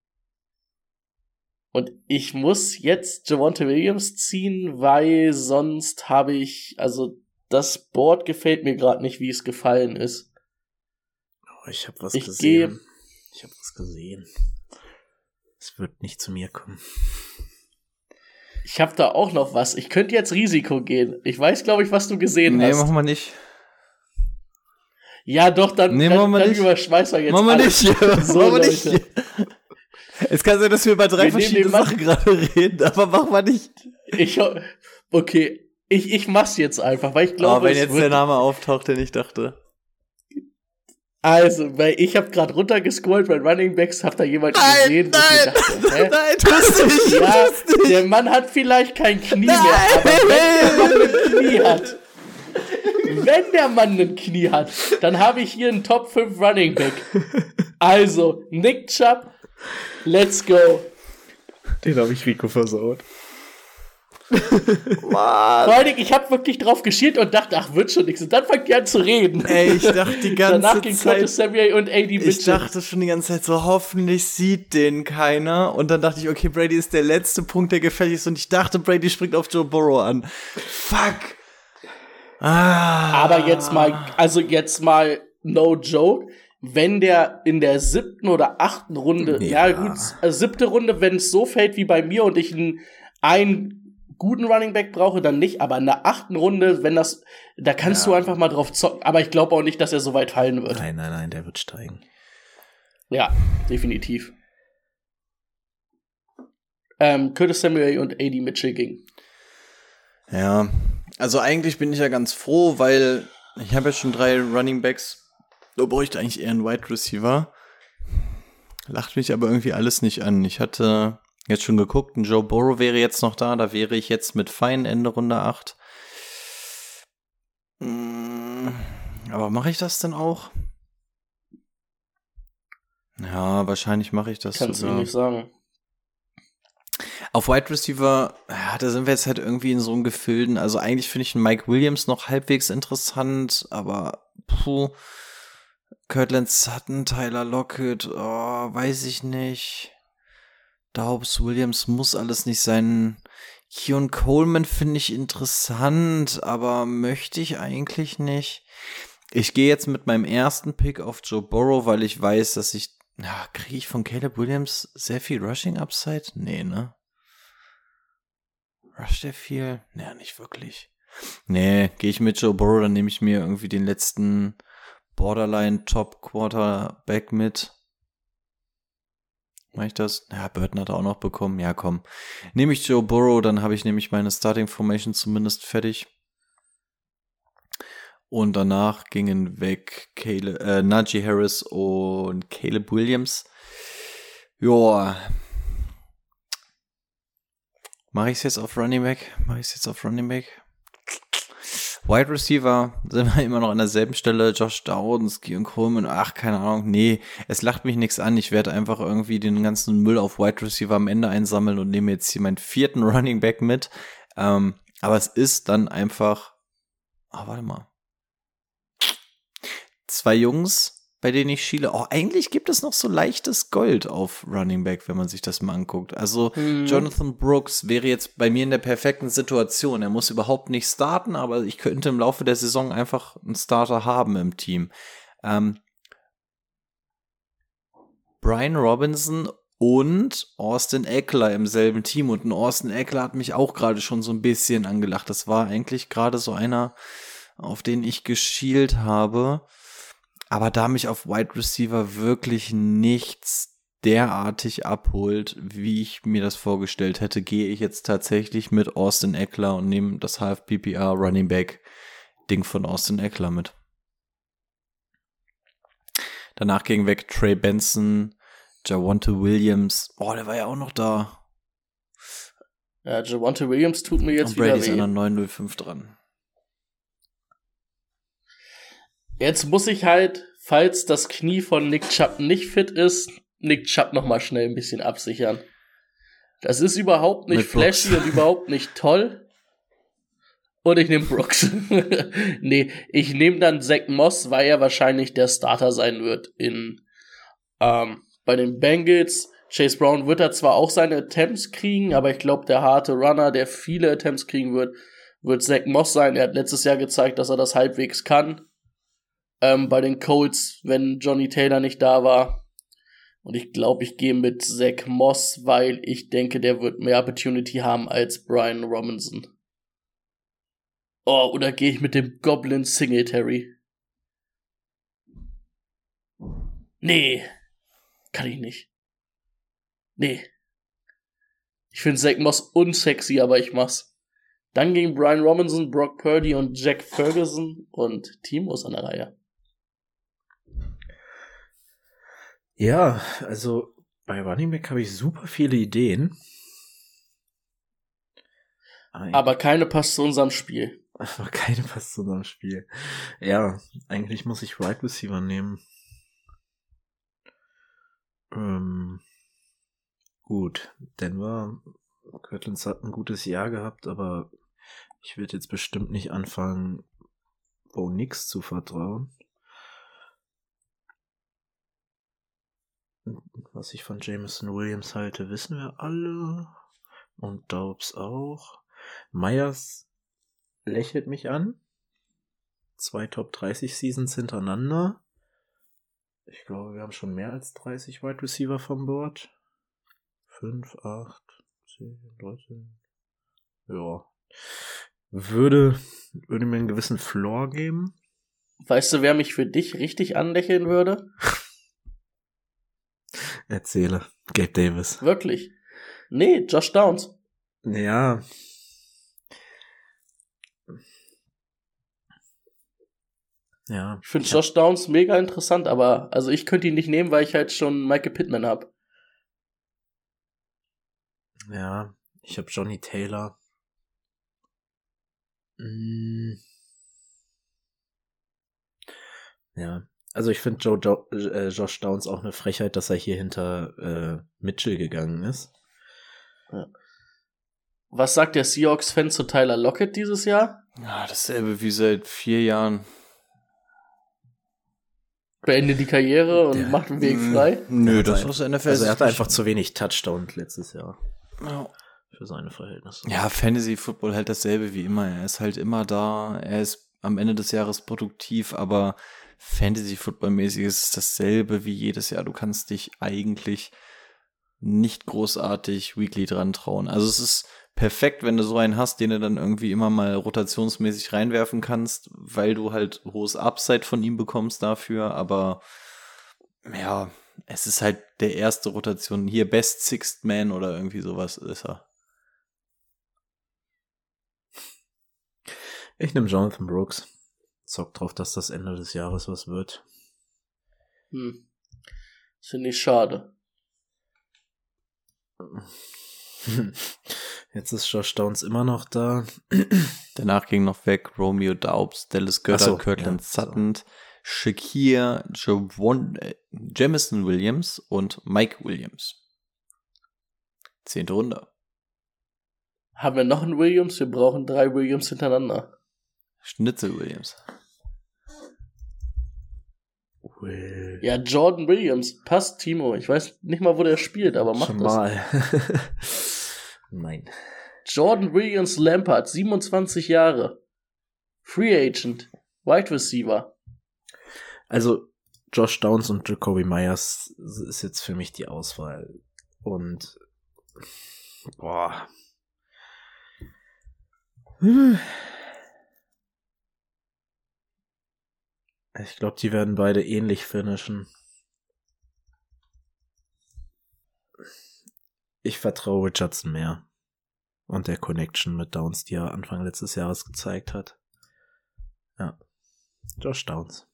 Und ich muss jetzt Javonte Williams ziehen, weil sonst habe ich, also das Board gefällt mir gerade nicht, wie es gefallen ist. Oh, ich habe was ich gesehen. Geh, ich habe was gesehen. Es wird nicht zu mir kommen. Ich habe da auch noch was. Ich könnte jetzt Risiko gehen. Ich weiß, glaube ich, was du gesehen Nee, hast. machen wir nicht. Ja, doch, dann, Nee, dann, machen wir dann nicht. überschmeißen wir jetzt Machen wir alles. nicht. So, Machen wir nicht. Leute. Es kann sein, dass wir über drei Wir nehmen verschiedene den Mann- Sachen gerade reden, aber machen wir nicht. Ich, ho- okay, ich, ich mach's jetzt einfach, weil ich glaube, Aber wenn es jetzt wird, der Name auftaucht, den ich dachte. also, weil ich habe gerade runtergescrollt bei Running Backs, hab da jemanden gesehen, wo ich mir dachte, hä? Nein, tust nicht, Ja, tust nicht. der Mann hat vielleicht kein Knie Nein. mehr, aber wenn der Mann ein Knie hat, wenn der Mann ein Knie hat, dann habe ich hier einen Top fünf Running Back. Also, Nick Chubb, let's go. Den habe ich Rico versaut. Vor allen Dingen, ich habe wirklich drauf geschielt und dachte, ach, wird schon nichts. Und dann fängt er an zu reden. Ey, ich dachte die ganze Danach ging Zeit, Curtis Samuel und A D Mitchell. ich dachte schon die ganze Zeit so, hoffentlich sieht den keiner. Und dann dachte ich, okay, Brady ist der letzte Punkt, der gefällig ist. Und ich dachte, Brady springt auf Joe Burrow an. Fuck. Ah. Aber jetzt mal, also jetzt mal, no joke, wenn der in der siebten oder achten Runde, ja, Ja. gut, also siebte Runde, wenn es so fällt wie bei mir und ich einen, einen guten Running Back brauche, dann nicht, aber in der achten Runde, wenn das, da kannst Ja. du einfach mal drauf zocken, aber ich glaube auch nicht, dass er so weit fallen wird. Nein, nein, nein, der wird steigen. Ja, definitiv. Ähm, Curtis Samuel und A D Mitchell ging. Ja, also eigentlich bin ich ja ganz froh, weil ich habe ja schon drei Running Backs. Da bräuchte eigentlich eher einen Wide Receiver. Lacht mich aber irgendwie alles nicht an. Ich hatte jetzt schon geguckt, ein Joe Burrow wäre jetzt noch da. Da wäre ich jetzt mit fein Ende Runde acht. Aber mache ich das denn auch? Ja, Ja, wahrscheinlich mache ich das Kannst du sogar. nicht sagen. Auf Wide Receiver, ja, da sind wir jetzt halt irgendwie in so einem Gefilden. Also eigentlich finde ich einen Mike Williams noch halbwegs interessant, aber puh, Cortland Sutton, Tyler Lockett, oh, weiß ich nicht. Daubs, Williams muss alles nicht sein. Keon Coleman finde ich interessant, aber möchte ich eigentlich nicht. Ich gehe jetzt mit meinem ersten Pick auf Joe Burrow, weil ich weiß, dass ich, na, kriege ich von Caleb Williams sehr viel Rushing Upside? Nee, ne? Rush der viel? Nee, nicht wirklich. Nee, gehe ich mit Joe Burrow, dann nehme ich mir irgendwie den letzten Borderline Top Quarterback mit. Mach ich das? Ja, Burton hat er auch noch bekommen. Ja, komm. Nehme ich Joe Burrow, dann habe ich nämlich meine Starting Formation zumindest fertig. Und danach gingen weg Caleb, äh, Najee Harris und Caleb Williams. Joa. Mache ich es jetzt auf Running Back? Mache ich es jetzt auf Running Back? Wide Receiver sind wir immer noch an derselben Stelle. Josh Downs, Keon Coleman, ach, keine Ahnung. Nee, es lacht mich nichts an. Ich werde einfach irgendwie den ganzen Müll auf Wide Receiver am Ende einsammeln und nehme jetzt hier meinen vierten Running Back mit. Ähm, aber es ist dann einfach, ah, warte mal. Zwei Jungs, bei denen ich schiele. Oh, eigentlich gibt es noch so leichtes Gold auf Running Back, wenn man sich das mal anguckt. Also mhm. Jonathan Brooks wäre jetzt bei mir in der perfekten Situation. Er muss überhaupt nicht starten, aber ich könnte im Laufe der Saison einfach einen Starter haben im Team. Ähm, Brian Robinson und Austin Eckler im selben Team. Und ein Austin Eckler hat mich auch gerade schon so ein bisschen angelacht. Das war eigentlich gerade so einer, auf den ich geschielt habe. Aber da mich auf Wide Receiver wirklich nichts derartig abholt, wie ich mir das vorgestellt hätte, gehe ich jetzt tatsächlich mit Austin Eckler und nehme das Half P P R Running Back Ding von Austin Eckler mit. Danach ging weg Trey Benson, Javonte Williams. Oh, der war ja auch noch da. Ja, Javonte Williams tut mir jetzt und Brady wieder ist weh. an der neun null fünf dran. Jetzt muss ich halt, falls das Knie von Nick Chubb nicht fit ist, Nick Chubb nochmal schnell ein bisschen absichern. Das ist überhaupt nicht Mit flashy Brooks. und überhaupt nicht toll. Und ich nehme Brooks. Nee, ich nehme dann Zach Moss, weil er wahrscheinlich der Starter sein wird in ähm, bei den Bengals. Chase Brown wird da zwar auch seine Attempts kriegen, aber ich glaube, der harte Runner, der viele Attempts kriegen wird, wird Zach Moss sein. Er hat letztes Jahr gezeigt, dass er das halbwegs kann. Ähm, bei den Colts, wenn Johnny Taylor nicht da war. Und ich glaube, ich gehe mit Zach Moss, weil ich denke, der wird mehr Opportunity haben als Brian Robinson. Oh, oder gehe ich mit dem Goblin Singletary? Nee, kann ich nicht. Nee. Ich finde Zach Moss unsexy, aber ich mach's. Dann gegen Brian Robinson, Brock Purdy und Jack Ferguson und Timo ist an der Reihe. Ja, also bei Running Back habe ich super viele Ideen. Aber keine passt zu unserem Spiel. Aber keine passt zu unserem Spiel. Ja, eigentlich muss ich Wide Receiver nehmen. Ähm, gut, Denver, Cortland hat ein gutes Jahr gehabt, aber ich werde jetzt bestimmt nicht anfangen, Bo Nix zu vertrauen. Was ich von Jameson Williams halte, wissen wir alle. Und Daubs auch. Myers lächelt mich an. Zwei Top dreißig Seasons hintereinander. Ich glaube, wir haben schon mehr als dreißig Wide Receiver vom Board. fünf, acht, zehn, dreizehn. Ja. Würde, würde mir einen gewissen Floor geben. Weißt du, wer mich für dich richtig anlächeln würde? Erzähle. Gabe Davis. Wirklich? Nee, Josh Downs. Ja. Ja. Ich finde Josh Downs mega interessant, aber also ich könnte ihn nicht nehmen, weil ich halt schon Michael Pittman habe. Ja, ich habe Johnny Taylor. Mm. Ja, Also ich finde Joe, Joe, äh, Josh Downs auch eine Frechheit, dass er hier hinter äh, Mitchell gegangen ist. Ja. Was sagt der Seahawks-Fan zu Tyler Lockett dieses Jahr? Ja, dasselbe wie seit vier Jahren. Beende die Karriere und Der- macht den Weg frei? Nö, das das was N F L. Also er hatte einfach zu wenig Touchdown letztes Jahr Ja. für seine Verhältnisse. Ja, Fantasy Football halt dasselbe wie immer. Er ist halt immer da. Er ist am Ende des Jahres produktiv, aber Fantasy Football mäßig ist es dasselbe wie jedes Jahr. Du kannst dich eigentlich nicht großartig weekly dran trauen. Also es ist perfekt, wenn du so einen hast, den du dann irgendwie immer mal rotationsmäßig reinwerfen kannst, weil du halt hohes Upside von ihm bekommst dafür, aber ja, es ist halt der erste Rotation. Hier Best Sixth Man oder irgendwie sowas ist er. Ich nehme Jonathan Brooks. Zock drauf, dass das Ende des Jahres was wird. Hm. Das finde ich schade. Jetzt ist Josh Downs immer noch da. Danach ging noch weg Romeo Daubs, Dallas Goedert, Ach so, Kirtland ja, Sutton, Shakir, Javon, äh, Jamison Williams und Mike Williams. Zehnte Runde. Haben wir noch einen Williams? Wir brauchen drei Williams hintereinander. Schnitzel Williams. Will. Ja, Jordan Williams. Passt, Timo. Ich weiß nicht mal, wo der spielt, aber macht Schon das. mal. Nein. Jordan Williams Lampard, siebenundzwanzig Jahre. Free Agent. Wide Receiver. Also Josh Downs und Jacoby Myers ist jetzt für mich die Auswahl. Und boah. Hm. Ich glaube, die werden beide ähnlich finishen. Ich vertraue Richardson mehr. Und der Connection mit Downs, die er Anfang letztes Jahres gezeigt hat. Ja. Josh Downs.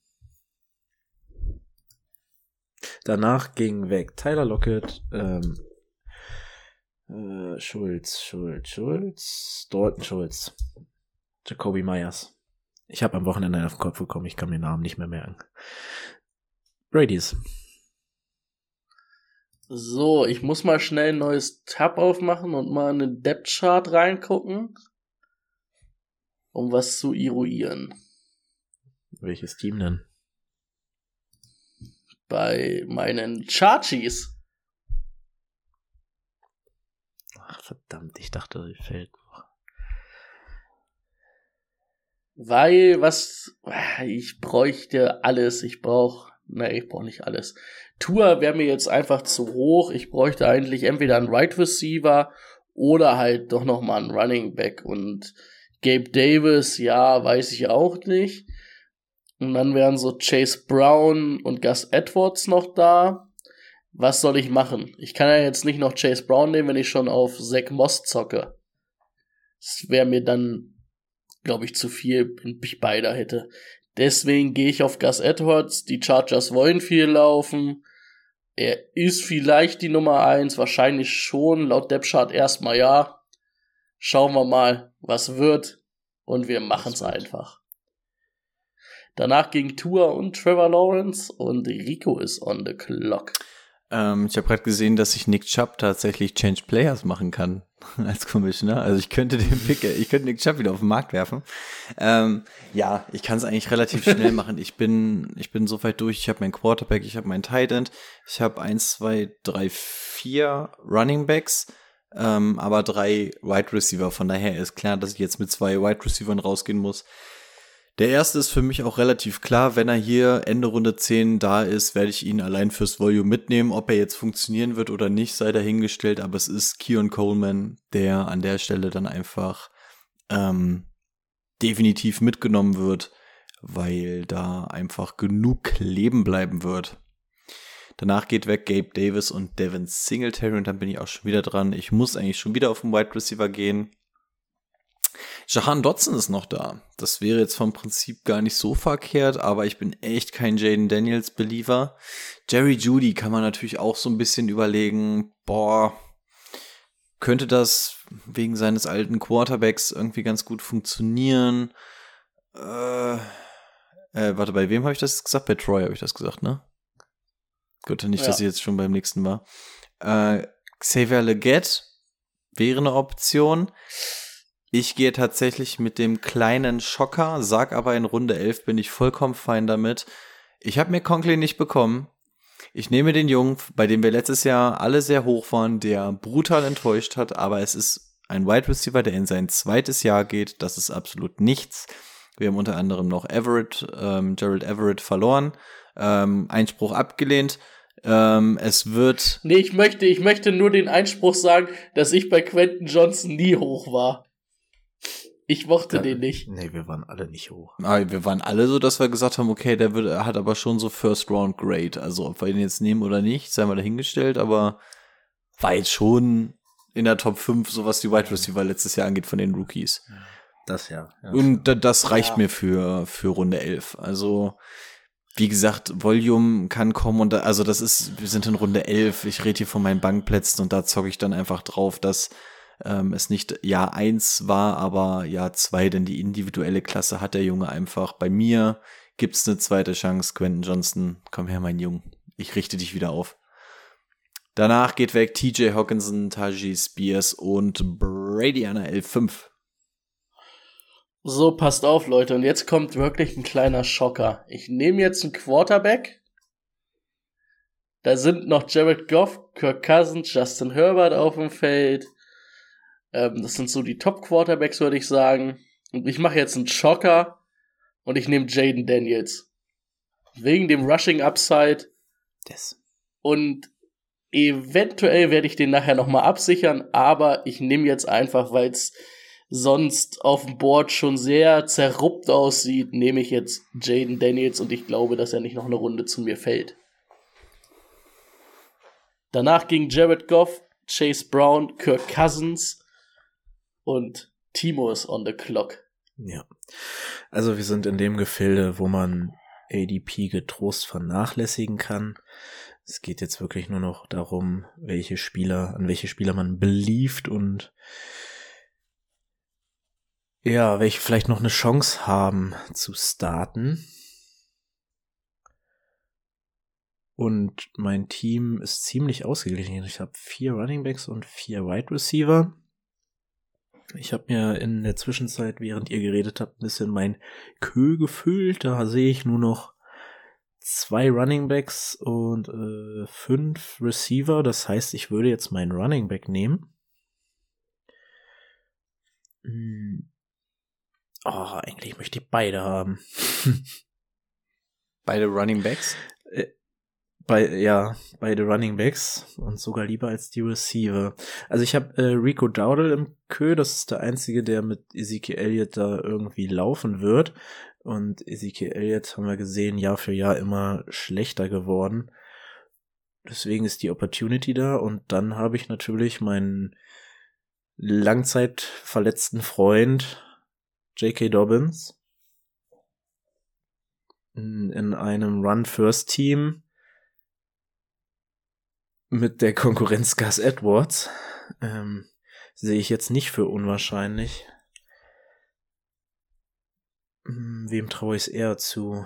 Danach ging weg Tyler Lockett, ähm, äh, Schulz, Schulz, Schulz, Dalton Schulz, Jacoby Myers. Ich habe am Wochenende einen auf den Kopf bekommen, ich kann mir den Namen nicht mehr merken. Brady's. So, ich muss mal schnell ein neues Tab aufmachen und mal in den Depth Chart reingucken, um was zu eruieren. Welches Team denn? Bei meinen Chargies. Ach, verdammt, ich dachte, die fällt noch. Weil, was, ich bräuchte alles, ich brauch, ne, ich brauch nicht alles. Tour wäre mir jetzt einfach zu hoch, ich bräuchte eigentlich entweder einen Right Receiver oder halt doch noch mal einen Running Back und Gabe Davis, ja, weiß ich auch nicht. Und dann wären so Chase Brown und Gus Edwards noch da. Was soll ich machen? Ich kann ja jetzt nicht noch Chase Brown nehmen, wenn ich schon auf Zach Moss zocke. Das wäre mir dann, glaube ich, zu viel, wenn ich beide hätte. Deswegen gehe ich auf Gus Edwards. Die Chargers wollen viel laufen. Er ist vielleicht die Nummer eins, wahrscheinlich schon. Laut Depth Chart erstmal ja. Schauen wir mal, was wird. Und wir machen es einfach. Danach ging Tua und Trevor Lawrence und Rico ist on the clock. Ähm, ich habe gerade gesehen, dass ich Nick Chubb tatsächlich Change Players machen kann als Commissioner. Also ich könnte den Pick, ich könnte Nick Chubb wieder auf den Markt werfen. Ähm, ja, ich kann es eigentlich relativ schnell machen. Ich bin, ich bin so weit durch. Ich habe meinen Quarterback, ich habe meinen Tight End, ich habe eins, zwei, drei, vier Running Backs, ähm, aber drei Wide Receiver. Von daher ist klar, dass ich jetzt mit zwei Wide Receivern rausgehen muss. Der erste ist für mich auch relativ klar, wenn er hier Ende Runde zehn da ist, werde ich ihn allein fürs Volume mitnehmen. Ob er jetzt funktionieren wird oder nicht, sei dahingestellt, aber es ist Keon Coleman, der an der Stelle dann einfach ähm, definitiv mitgenommen wird, weil da einfach genug Leben bleiben wird. Danach geht weg Gabe Davis und Devin Singletary und dann bin ich auch schon wieder dran. Ich muss eigentlich schon wieder auf den Wide Receiver gehen. Jahan Dotson ist noch da. Das wäre jetzt vom Prinzip gar nicht so verkehrt, aber ich bin echt kein Jaden Daniels Believer. Jerry Jeudy kann man natürlich auch so ein bisschen überlegen, boah, könnte das wegen seines alten Quarterbacks irgendwie ganz gut funktionieren? Äh, Äh, warte, bei wem habe ich das gesagt? Bei Troy habe ich das gesagt, ne? Gut, nicht, ja. dass ich jetzt schon beim nächsten war. Äh, Xavier Legette wäre eine Option. Ich gehe tatsächlich mit dem kleinen Schocker, sag aber in Runde elf bin ich vollkommen fein damit. Ich habe mir Conklin nicht bekommen. Ich nehme den Jungen, bei dem wir letztes Jahr alle sehr hoch waren, der brutal enttäuscht hat, aber es ist ein Wide Receiver, der in sein zweites Jahr geht. Das ist absolut nichts. Wir haben unter anderem noch Everett, ähm, Gerald Everett verloren, ähm, Einspruch abgelehnt. Ähm, es wird... Nee, ich möchte, ich möchte nur den Einspruch sagen, dass ich bei Quentin Johnson nie hoch war. Ich mochte ja, den nicht. Nee, wir waren alle nicht hoch. Aber wir waren alle so, dass wir gesagt haben, okay, der wird, hat aber schon so First Round Grade. Also ob wir ihn jetzt nehmen oder nicht, sei mal dahingestellt, aber war jetzt schon in der Top fünf, so was die Wide Receiver letztes Jahr angeht von den Rookies. Das ja. ja Und da, das reicht ja. mir für, für Runde elf. Also, wie gesagt, Volume kann kommen und da, also das ist, wir sind in Runde elf, ich rede hier von meinen Bankplätzen und da zocke ich dann einfach drauf, dass ähm, es nicht Jahr eins war, aber Jahr zwei, denn die individuelle Klasse hat der Junge einfach. Bei mir gibt's eine zweite Chance. Quentin Johnson, komm her, mein Junge, ich richte dich wieder auf. Danach geht weg T J Hockenson, Tajee Spears und Brady an der elf fünf. So, passt auf, Leute. Und jetzt kommt wirklich ein kleiner Schocker. Ich nehme jetzt einen Quarterback. Da sind noch Jared Goff, Kirk Cousins, Justin Herbert auf dem Feld. Ähm, das sind so die Top-Quarterbacks, würde ich sagen. Und ich mache jetzt einen Schocker und ich nehme Jaden Daniels. Wegen dem Rushing-Upside. Das. Und eventuell werde ich den nachher nochmal absichern, aber ich nehme jetzt einfach, weil es sonst auf dem Board schon sehr zerruppt aussieht, nehme ich jetzt Jaden Daniels und ich glaube, dass er nicht noch eine Runde zu mir fällt. Danach ging Jared Goff, Chase Brown, Kirk Cousins und Timo ist on the clock. Ja, also wir sind in dem Gefilde, wo man A D P getrost vernachlässigen kann. Es geht jetzt wirklich nur noch darum, welche Spieler, an welche Spieler man belieft und ja, welche vielleicht noch eine Chance haben zu starten. Und mein Team ist ziemlich ausgeglichen. Ich habe vier Runningbacks und vier Wide Receiver. Ich habe mir in der Zwischenzeit, während ihr geredet habt, ein bisschen mein Kö gefüllt. Da sehe ich nur noch zwei Runningbacks und äh, fünf Receiver. Das heißt, ich würde jetzt meinen Runningback nehmen. Hm. Oh, eigentlich möchte ich beide haben. Beide Running Backs? Äh, bei, ja, beide Running Backs und sogar lieber als die Receiver. Also ich habe äh, Rico Dowdle im Kö, das ist der einzige, der mit Ezekiel Elliott da irgendwie laufen wird. Und Ezekiel Elliott, haben wir gesehen, Jahr für Jahr immer schlechter geworden. Deswegen ist die Opportunity da. Und dann habe ich natürlich meinen langzeitverletzten Freund J K. Dobbins in, in einem Run-First-Team mit der Konkurrenz Gus Edwards. Ähm, sehe ich jetzt nicht für unwahrscheinlich. Hm, wem traue ich es eher zu?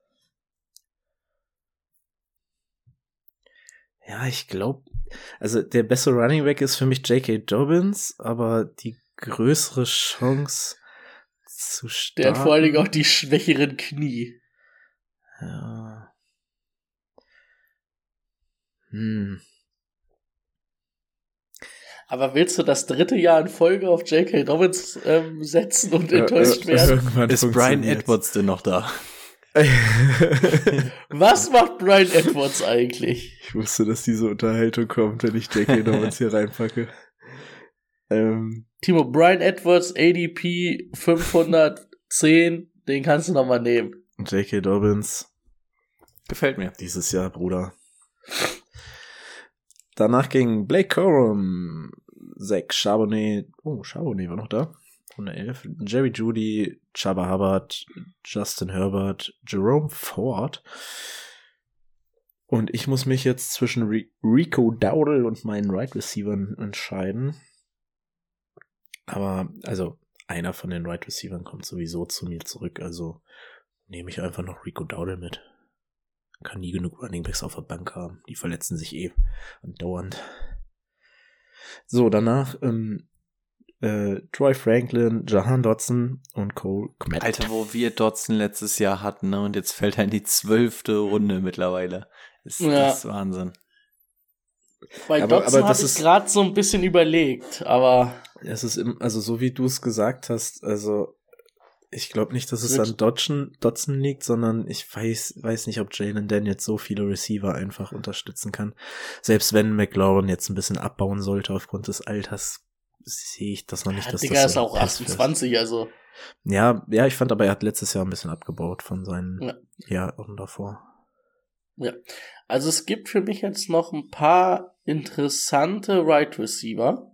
Ja, ich glaube, also der bessere Running Back ist für mich J K. Dobbins, aber die größere Chance zu starten. Der hat vor allen Dingen auch die schwächeren Knie. Ja. Hm. Aber willst du das dritte Jahr in Folge auf J K. Dobbins ähm, setzen und enttäuscht äh, äh, werden? Ist Brian Edwards denn noch da? Was macht Brian Edwards eigentlich? Ich wusste, dass diese Unterhaltung kommt, wenn ich J K. Dobbins hier reinpacke. Ähm. Timo, Brian Edwards, A D P fünfhundertzehn, den kannst du nochmal nehmen. J K. Dobbins. Gefällt mir. Dieses Jahr, Bruder. Danach ging Blake Corum, Zach Charbonnet, oh, Charbonnet war noch da, hundertelf, Jerry Jeudy, Chuba Hubbard, Justin Herbert, Jerome Ford. Und ich muss mich jetzt zwischen Rico Dowdle und meinen Right Receivern entscheiden. Aber, also, einer von den Right Receivern kommt sowieso zu mir zurück, also nehme ich einfach noch Rico Dowdle mit. Kann nie genug Running Backs auf der Bank haben. Die verletzen sich eh andauernd. So, danach ähm, äh, Troy Franklin, Jahan Dotson und Cole Kmet. Alter, wo wir Dotson letztes Jahr hatten, ne? Und jetzt fällt er in die zwölfte Runde mittlerweile. Ist Ja. das ist Wahnsinn. Bei Aber- Dotson aber habe das ich ist- gerade so ein bisschen überlegt, aber Es ist im, also so wie du es gesagt hast, also ich glaube nicht, dass es Wird- an Dotson, Dotson liegt, sondern ich weiß, weiß nicht, ob Jalen Daniels so viele Receiver einfach unterstützen kann. Selbst wenn McLaurin jetzt ein bisschen abbauen sollte aufgrund des Alters, sehe ich das noch nicht, ja, dass Digga das ist so auch fest achtundzwanzig, also ist. Ja, ja, ich fand aber, er hat letztes Jahr ein bisschen abgebaut von seinen Ja. Jahren davor. ja. Also es gibt für mich jetzt noch ein paar interessante Right Receiver,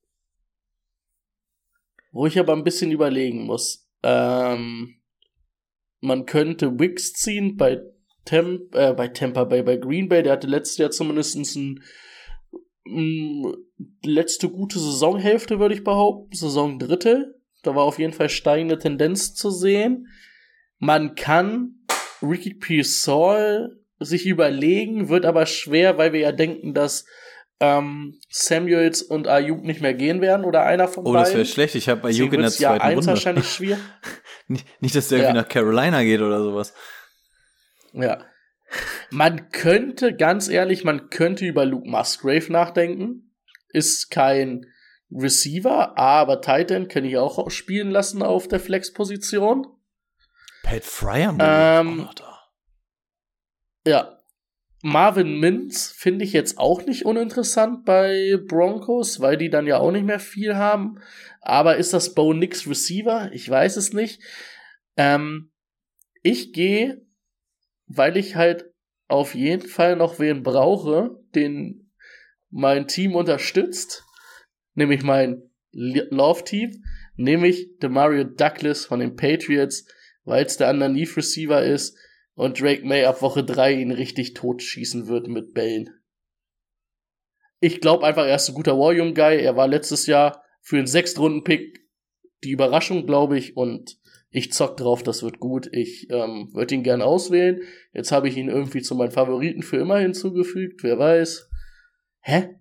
wo ich aber ein bisschen überlegen muss. Ähm, man könnte Wicks ziehen bei Temp, äh, bei Tampa Bay, bei Green Bay. Der hatte letztes Jahr zumindest ein, ein letzte gute Saisonhälfte, würde ich behaupten. Saison Drittel. Da war auf jeden Fall steigende Tendenz zu sehen. Man kann Ricky Pearsall sich überlegen, wird aber schwer, weil wir ja denken, dass ähm, Samuels und Ayuk nicht mehr gehen werden oder einer von Oh, beiden. das wäre schlecht. Ich habe bei Deswegen Ayuk in der wird's Jahr zweiten eins Runde. wahrscheinlich schwierig. Nicht, nicht, dass der irgendwie Ja. nach Carolina geht oder sowas. Ja. Man könnte, ganz ehrlich, man könnte über Luke Musgrave nachdenken. Ist kein Receiver, aber Titan kann ich auch spielen lassen auf der Flex-Position. Pat Fryer Ähm, auch noch da. Ja. Marvin Mims finde ich jetzt auch nicht uninteressant bei Broncos, weil die dann ja auch nicht mehr viel haben. Aber ist das Bo Nix Receiver? Ich weiß es nicht. Ähm, ich gehe, weil ich halt auf jeden Fall noch wen brauche, den mein Team unterstützt, nämlich mein Love-Team, nämlich Demario Douglas von den Patriots, weil es der Underneath Receiver ist und Drake May ab Woche drei ihn richtig totschießen wird mit Bällen. Ich glaube einfach, er ist ein guter Volume-Guy. Er war letztes Jahr für einen Sechstrunden-Pick die Überraschung, glaube ich, und ich zock drauf, das wird gut. Ich ähm, würde ihn gerne auswählen. Jetzt habe ich ihn irgendwie zu meinen Favoriten für immer hinzugefügt. Wer weiß. Hä?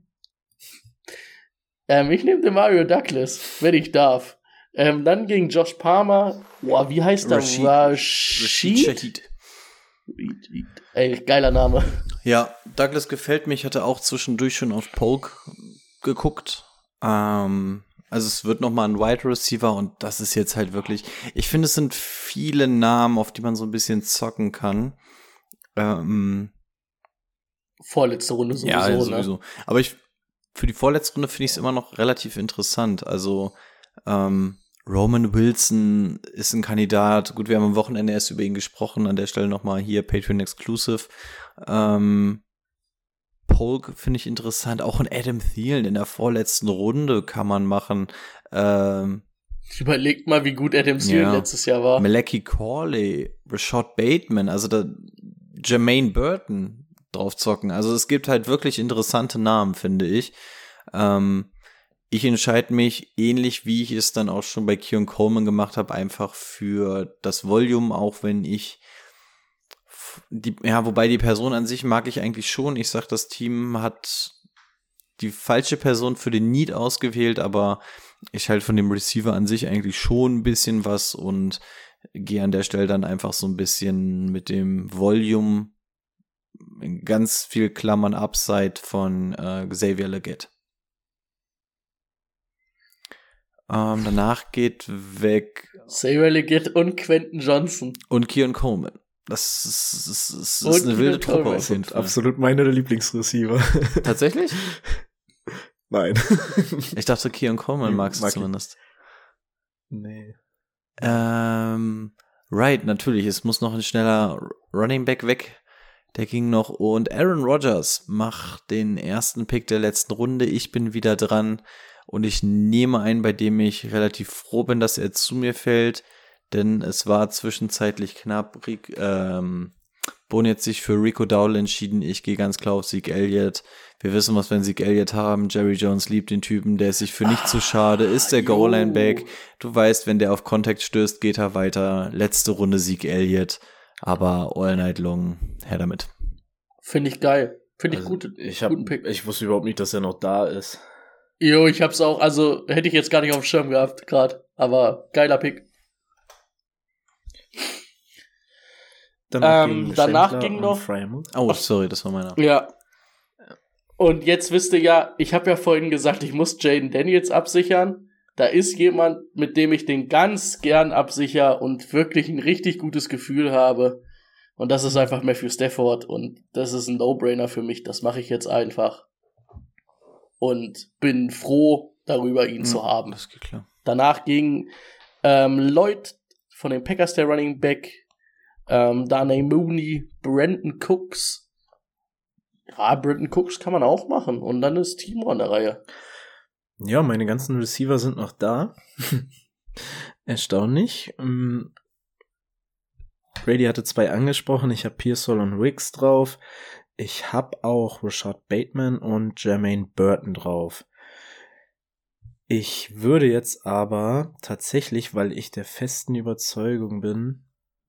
ähm, ich nehme den Mario Douglas, wenn ich darf. Ähm, dann gegen Josh Palmer. Boah, wie heißt der? Rashid- Rashid? Shahid. Ey, geiler Name. Ja, Douglas gefällt mir. Ich hatte auch zwischendurch schon auf Polk geguckt. Ähm, also es wird noch mal ein Wide Receiver und das ist jetzt halt wirklich, ich finde, es sind viele Namen, auf die man so ein bisschen zocken kann. Ähm, Vorletzte Runde sowieso, ja, ne? sowieso. Aber ich, für die vorletzte Runde finde ich es immer noch relativ interessant. Also, ähm, Roman Wilson ist ein Kandidat. Gut, wir haben am Wochenende erst über ihn gesprochen. An der Stelle nochmal hier Patreon Exclusive. Ähm, Polk finde ich interessant. Auch ein Adam Thielen in der vorletzten Runde kann man machen. Ähm, Überlegt mal, wie gut Adam Thielen Ja. letztes Jahr war. Malachi Corley, Rashad Bateman, also da Jermaine Burton drauf zocken. Also es gibt halt wirklich interessante Namen, finde ich. Ähm, ich entscheide mich, ähnlich wie ich es dann auch schon bei Keon Coleman gemacht habe, einfach für das Volume, auch wenn ich die, ja, wobei die Person an sich mag ich eigentlich schon. Ich sag, das Team hat die falsche Person für den Need ausgewählt, aber ich halt von dem Receiver an sich eigentlich schon ein bisschen was und gehe an der Stelle dann einfach so ein bisschen mit dem Volume in ganz viel Klammern Upside von äh, Xavier Legette. Ähm, danach geht weg Xavier Legette und Quentin Johnson. und Keon Coleman. Das ist, das ist, das Und ist eine wilde Keon Truppe Coleman. auf jeden Fall. Absolut meine Lieblingsreceiver. Tatsächlich? Nein. Ich dachte, Keon Coleman magst du Mag ich. zumindest. Nee. Ähm, right, natürlich. Es muss noch ein schneller Running Back weg. Der ging noch. Und Aaron Rodgers macht den ersten Pick der letzten Runde. Ich bin wieder dran. Und ich nehme einen, bei dem ich relativ froh bin, dass er zu mir fällt. Denn es war zwischenzeitlich knapp. Rick, ähm, Bohn jetzt sich für Rico Dowdle entschieden. Ich gehe ganz klar auf Zeke Elliott. Wir wissen, was wir in Zeke Elliott haben. Jerry Jones liebt den Typen, der ist sich für nichts zu schade, ist der Goal-Line-Back. Du weißt, wenn der auf Kontakt stößt, geht er weiter. Letzte Runde Zeke Elliott, aber all night long, her damit. Finde ich geil. Finde ich Also, gut. Ich, hab, guten Pick. ich wusste überhaupt nicht, dass er noch da ist. Jo, ich hab's auch, also hätte ich jetzt gar nicht auf dem Schirm gehabt, gerade. Aber geiler Pick. Danach, Ähm, ging, danach Schindler ging und noch- Frymouth. Oh, sorry, das war meiner. Ja. Und jetzt wisst ihr ja, ich habe ja vorhin gesagt, ich muss Jaden Daniels absichern. Da ist jemand, mit dem ich den ganz gern absicher und wirklich ein richtig gutes Gefühl habe. Und das ist einfach Matthew Stafford. Und das ist ein No-Brainer für mich. Das mache ich jetzt einfach. Und bin froh, darüber ihn zu haben. Das geht klar. Danach ging ähm, Lloyd von den Packers, der Running Back, ähm, Darnay Mooney, Brandon Cooks. Ja, Brandon Cooks kann man auch machen. Und dann ist Timo an der Reihe. Ja, meine ganzen Receiver sind noch da. Erstaunlich. Ähm, Brady hatte zwei angesprochen. Ich habe Pearsall und Wicks drauf. Ich habe auch Rashad Bateman und Jermaine Burton drauf. Ich würde jetzt aber tatsächlich, weil ich der festen Überzeugung bin,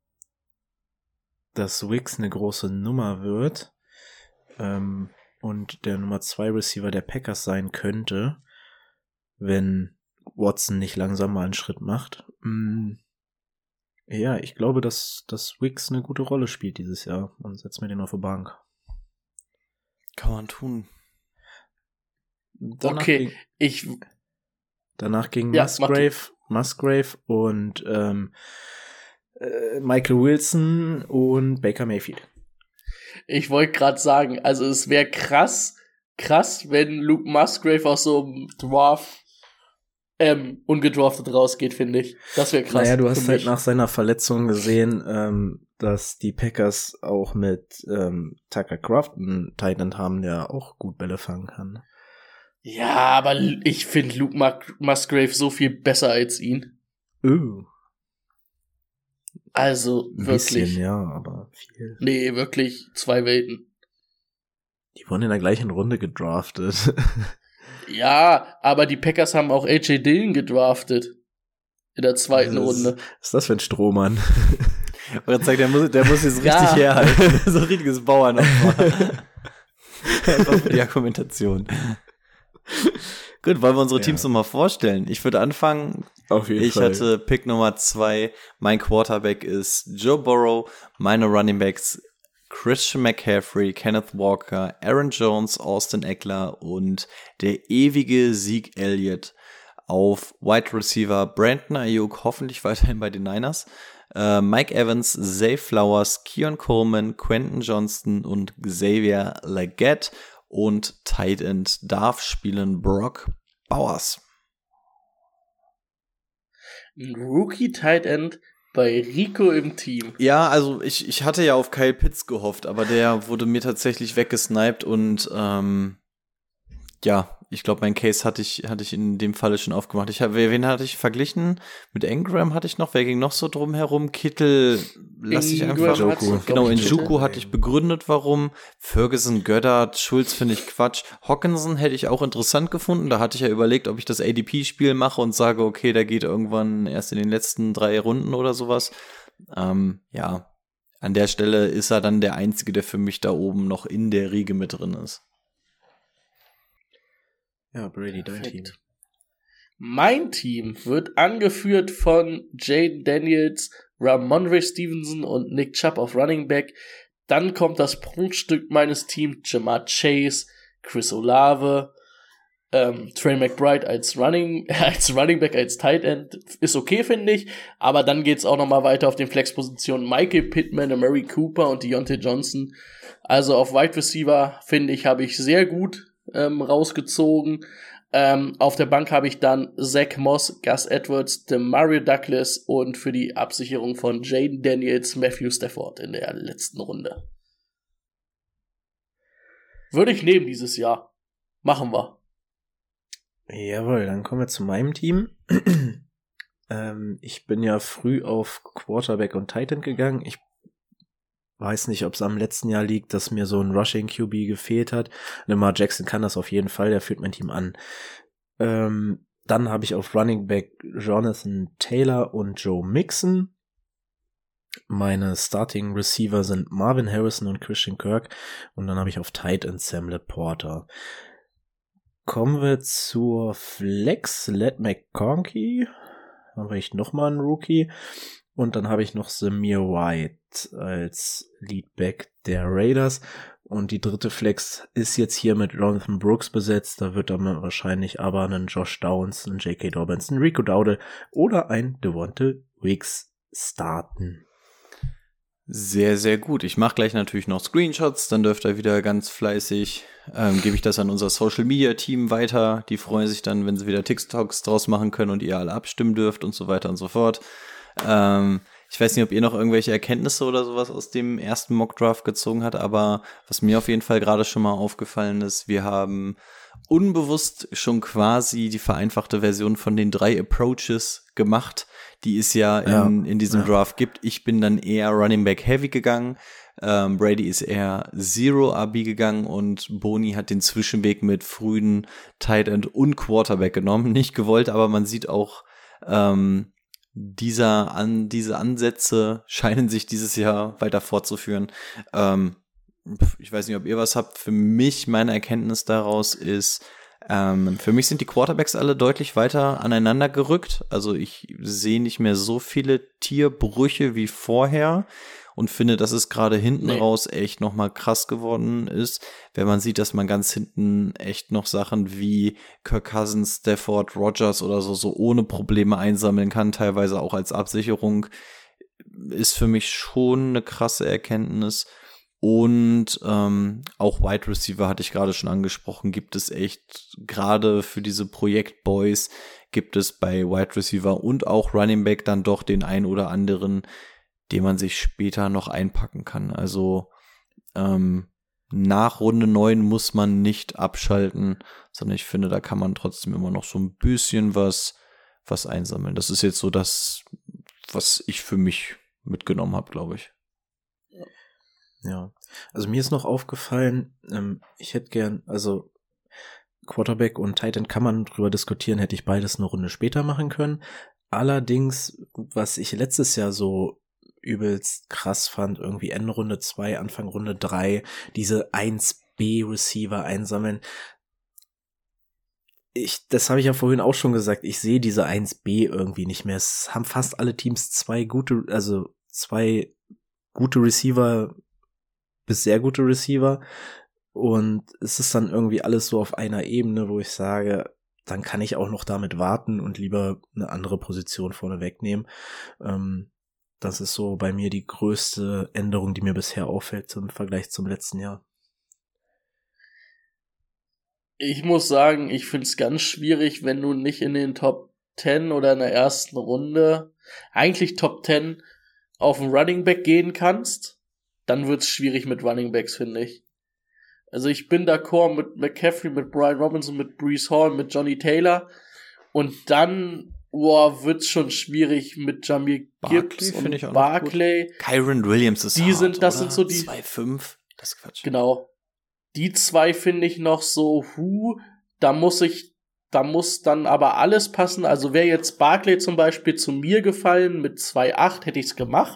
dass Wicks eine große Nummer wird ähm, und der Nummer zwei Receiver der Packers sein könnte, wenn Watson nicht langsam mal einen Schritt macht. Mm, ja, ich glaube, dass, dass Wicks eine gute Rolle spielt dieses Jahr und setzt mir den auf die Bank. Kann man tun. Danach Okay, ging, ich, danach ging Ja, Musgrave, Musgrave und ähm, äh, Michael Wilson und Baker Mayfield. ich wollte gerade sagen, also es wäre krass, krass, wenn Luke Musgrave aus so einem Draft ähm, ungedraftet rausgeht, finde ich. Das wäre krass. Naja, du für hast halt mich. nach seiner Verletzung gesehen, ähm, dass die Packers auch mit ähm, Tucker Kraft einen Tight End haben, der auch gut Bälle fangen kann. Ja, aber ich finde Luke Mus- Musgrave so viel besser als ihn. Uh, Also ein wirklich. bisschen, ja, aber viel. Nee, wirklich zwei Welten. Die wurden in der gleichen Runde gedraftet. Ja, aber die Packers haben auch A J Dillon gedraftet. In der zweiten Was Runde. Was ist das für ein Strohmann? Und sagt, der muss, der muss jetzt richtig Ja. herhalten. So ein richtiges Bauernopfer. Einfach für die Argumentation. Gut, wollen wir unsere Ja. Teams nochmal vorstellen? Ich würde anfangen. Auf jeden Ich Fall. hatte Pick Nummer zwei. Mein Quarterback ist Joe Burrow. Meine Running Backs Christian McCaffrey, Kenneth Walker, Aaron Jones, Austin Eckler und der ewige Zeke Elliott. Auf Wide Receiver Brandon Ayuk, hoffentlich weiterhin bei den Niners. Äh, Mike Evans, Zay Flowers, Keon Coleman, Quentin Johnston und Xavier Legette. Und Tight End darf spielen Brock Bowers. Ein Rookie Tight End bei Rico im Team. Ja, also ich, ich hatte ja auf Kyle Pitts gehofft, aber der wurde mir tatsächlich weggesniped und ähm, ja, ich glaube, mein Case hatte ich, hatte ich in dem Falle schon aufgemacht. Ich hab, wen hatte ich verglichen? Mit Ingram hatte ich noch, wer ging noch so drum herum? Kittel, lass ich Ingram einfach. hat's, glaub Genau, in ich, Juku Kittel. hatte ich begründet, warum. Ferguson, Goddard, Schulz finde ich Quatsch. Hockenson hätte ich auch interessant gefunden. Da hatte ich ja überlegt, ob ich das A D P-Spiel mache und sage, okay, der geht irgendwann erst in den letzten drei Runden oder sowas. Ähm, ja, an der Stelle ist er dann der Einzige, der für mich da oben noch in der Riege mit drin ist. Ja, Brady, dein Perfekt. Team. Mein Team wird angeführt von Jaden Daniels, Ramondre Stevenson und Nick Chubb auf Running Back. Dann kommt das Prunkstück meines Teams, Jamar Chase, Chris Olave, ähm, Trey McBride als Running, als Running Back, als Tight End. Ist okay, finde ich. Aber dann geht's auch noch mal weiter auf den Flexpositionen. Michael Pittman, Amari Cooper und Deontay Johnson. Also auf Wide Receiver, finde ich, habe ich sehr gut ähm, rausgezogen. Ähm, auf der Bank habe ich dann Zach Moss, Gus Edwards, Demario Douglas und für die Absicherung von Jaden Daniels Matthew Stafford in der letzten Runde. Würde ich nehmen dieses Jahr. Machen wir. Jawohl, dann kommen wir zu meinem Team. ähm, ich bin ja früh auf Quarterback und Tight End gegangen. Ich weiß nicht, ob es am letzten Jahr liegt, dass mir so ein Rushing Q B gefehlt hat. Lamar Jackson kann das auf jeden Fall, der führt mein Team an. Ähm, dann habe ich auf Running Back Jonathan Taylor und Joe Mixon. Meine Starting Receiver sind Marvin Harrison und Christian Kirk. Und dann habe ich auf Tight End Sam Laporta. Kommen wir zur Flex. Let McConkey. Dann habe ich nochmal einen Rookie. Und dann habe ich noch Zamir White als Leadback der Raiders. Und die dritte Flex ist jetzt hier mit Jonathan Brooks besetzt. Da wird dann wahrscheinlich aber einen Josh Downs, einen J K. Dobbins, einen Rico Dowdle oder ein Devonte Wicks starten. Sehr, sehr gut. Ich mache gleich natürlich noch Screenshots, dann dürft ihr wieder ganz fleißig, ähm, gebe ich das an unser Social-Media-Team weiter. Die freuen sich dann, wenn sie wieder TikToks draus machen können und ihr alle abstimmen dürft und so weiter und so fort. Ähm, ich weiß nicht, ob ihr noch irgendwelche Erkenntnisse oder sowas aus dem ersten Mock-Draft gezogen habt, aber was mir auf jeden Fall gerade schon mal aufgefallen ist, wir haben unbewusst schon quasi die vereinfachte Version von den drei Approaches gemacht, die es ja in, ja, in diesem ja. Draft gibt. Ich bin dann eher Running Back Heavy gegangen. Ähm, Brady ist eher Zero R B gegangen und Boni hat den Zwischenweg mit frühen Tight End und Quarterback genommen. Nicht gewollt, aber man sieht auch, ähm, dieser an, diese Ansätze scheinen sich dieses Jahr weiter fortzuführen. Ähm, ich weiß nicht, ob ihr was habt. Für mich, meine Erkenntnis daraus ist, Ähm, für mich sind die Quarterbacks alle deutlich weiter aneinander gerückt. Also ich sehe nicht mehr so viele Tierbrüche wie vorher und finde, dass es gerade hinten nee. raus echt nochmal krass geworden ist, wenn man sieht, dass man ganz hinten echt noch Sachen wie Kirk Cousins, Stafford, Rodgers oder so, so ohne Probleme einsammeln kann, teilweise auch als Absicherung, ist für mich schon eine krasse Erkenntnis. Und ähm, auch Wide Receiver hatte ich gerade schon angesprochen, gibt es echt, gerade für diese Projekt-Boys, gibt es bei Wide Receiver und auch Running Back dann doch den ein oder anderen, den man sich später noch einpacken kann. Also ähm, nach Runde neun muss man nicht abschalten, sondern ich finde, da kann man trotzdem immer noch so ein bisschen was, was einsammeln. Das ist jetzt so das, was ich für mich mitgenommen habe, glaube ich. Ja, also mir ist noch aufgefallen, ähm, ich hätte gern, also Quarterback und Tight End kann man drüber diskutieren, hätte ich beides eine Runde später machen können. Allerdings, was ich letztes Jahr so übelst krass fand, irgendwie Ende Runde zwei, Anfang Runde drei, diese eins B Receiver einsammeln. Ich, das habe ich ja vorhin auch schon gesagt, ich sehe diese eins B irgendwie nicht mehr. Es haben fast alle Teams zwei gute, also zwei gute Receiver bis sehr gute Receiver und es ist dann irgendwie alles so auf einer Ebene, wo ich sage, dann kann ich auch noch damit warten und lieber eine andere Position vorne wegnehmen. Ähm, das ist so bei mir die größte Änderung, die mir bisher auffällt im Vergleich zum letzten Jahr. Ich muss sagen, ich finde es ganz schwierig, wenn du nicht in den Top zehn oder in der ersten Runde, eigentlich Top zehn, auf den Running Back gehen kannst. Dann wird's schwierig mit Running Backs, finde ich. Also ich bin d'accord mit McCaffrey, mit Brian Robinson, mit Breece Hall, mit Johnny Taylor. Und dann, boah, wird's schon schwierig mit Jahmyr Gibbs und ich auch Barkley. Kyren Williams ist die hart, sind, das oder? sind so die zwei fünf, das ist Quatsch. Genau. Die zwei finde ich noch so, hu, da muss ich, da muss dann aber alles passen. Also wäre jetzt Barkley zum Beispiel zu mir gefallen mit zwei acht, hätte ich's gemacht.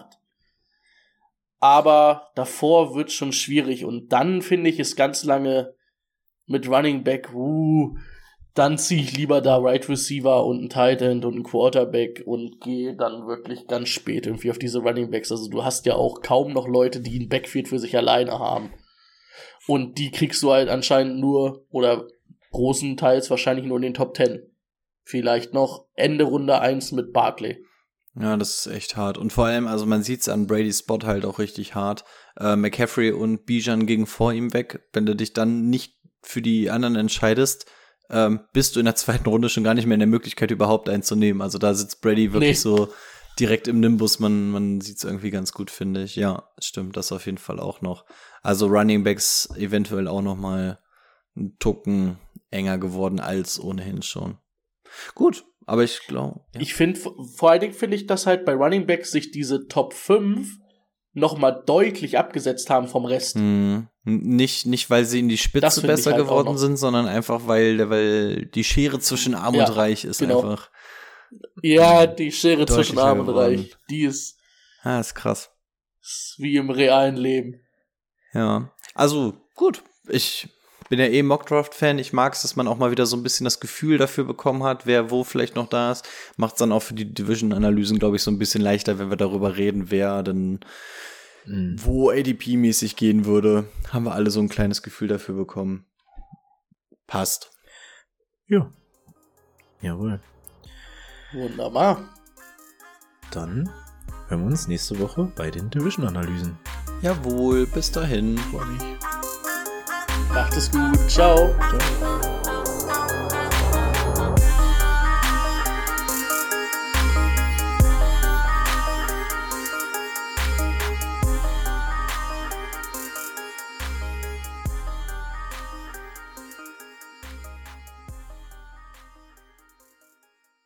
Aber davor wird schon schwierig. Und dann, finde ich, ist ganz lange mit Running Back, uh, dann ziehe ich lieber da Right Receiver und einen Tight End und einen Quarterback und gehe dann wirklich ganz spät irgendwie auf diese Running Backs. Also du hast ja auch kaum noch Leute, die ein Backfield für sich alleine haben. Und die kriegst du halt anscheinend nur, oder großenteils wahrscheinlich nur in den Top zehn. Vielleicht noch Ende Runde eins mit Barkley. Ja, das ist echt hart. Und vor allem, also man sieht es an Brady's Spot halt auch richtig hart. Äh, McCaffrey und Bijan gingen vor ihm weg. Wenn du dich dann nicht für die anderen entscheidest, ähm, bist du in der zweiten Runde schon gar nicht mehr in der Möglichkeit, überhaupt einen zu nehmen. Also da sitzt Brady wirklich nee. so direkt im Nimbus. Man, man sieht es irgendwie ganz gut, finde ich. Ja, stimmt, das auf jeden Fall auch noch. Also Running Backs eventuell auch noch mal einen Tucken enger geworden als ohnehin schon. Gut. Aber ich glaube. Ja. Ich finde, vor allen Dingen finde ich, dass halt bei Running Backs sich diese Top fünf nochmal deutlich abgesetzt haben vom Rest. Mhm. Nicht, nicht, weil sie in die Das Spitze finde ich besser halt auch geworden noch. sind, sondern einfach, weil, weil die Schere zwischen Arm Ja, und Reich ist genau. einfach. Ja, die Schere Deutlicher zwischen Arm und geworden. Reich, die ist, Ah, ist krass. ist wie im realen Leben. Ja. Also, gut. Ich bin ja eh Mockdraft-Fan. Ich mag es, dass man auch mal wieder so ein bisschen das Gefühl dafür bekommen hat, wer wo vielleicht noch da ist. Macht es dann auch für die Division-Analysen, glaube ich, so ein bisschen leichter, wenn wir darüber reden, wer dann Mhm. wo A D P-mäßig gehen würde. Haben wir alle so ein kleines Gefühl dafür bekommen. Passt. Ja. Jawohl. Wunderbar. Dann hören wir uns nächste Woche bei den Division-Analysen. Jawohl, bis dahin. Macht es gut. Ciao. Ciao.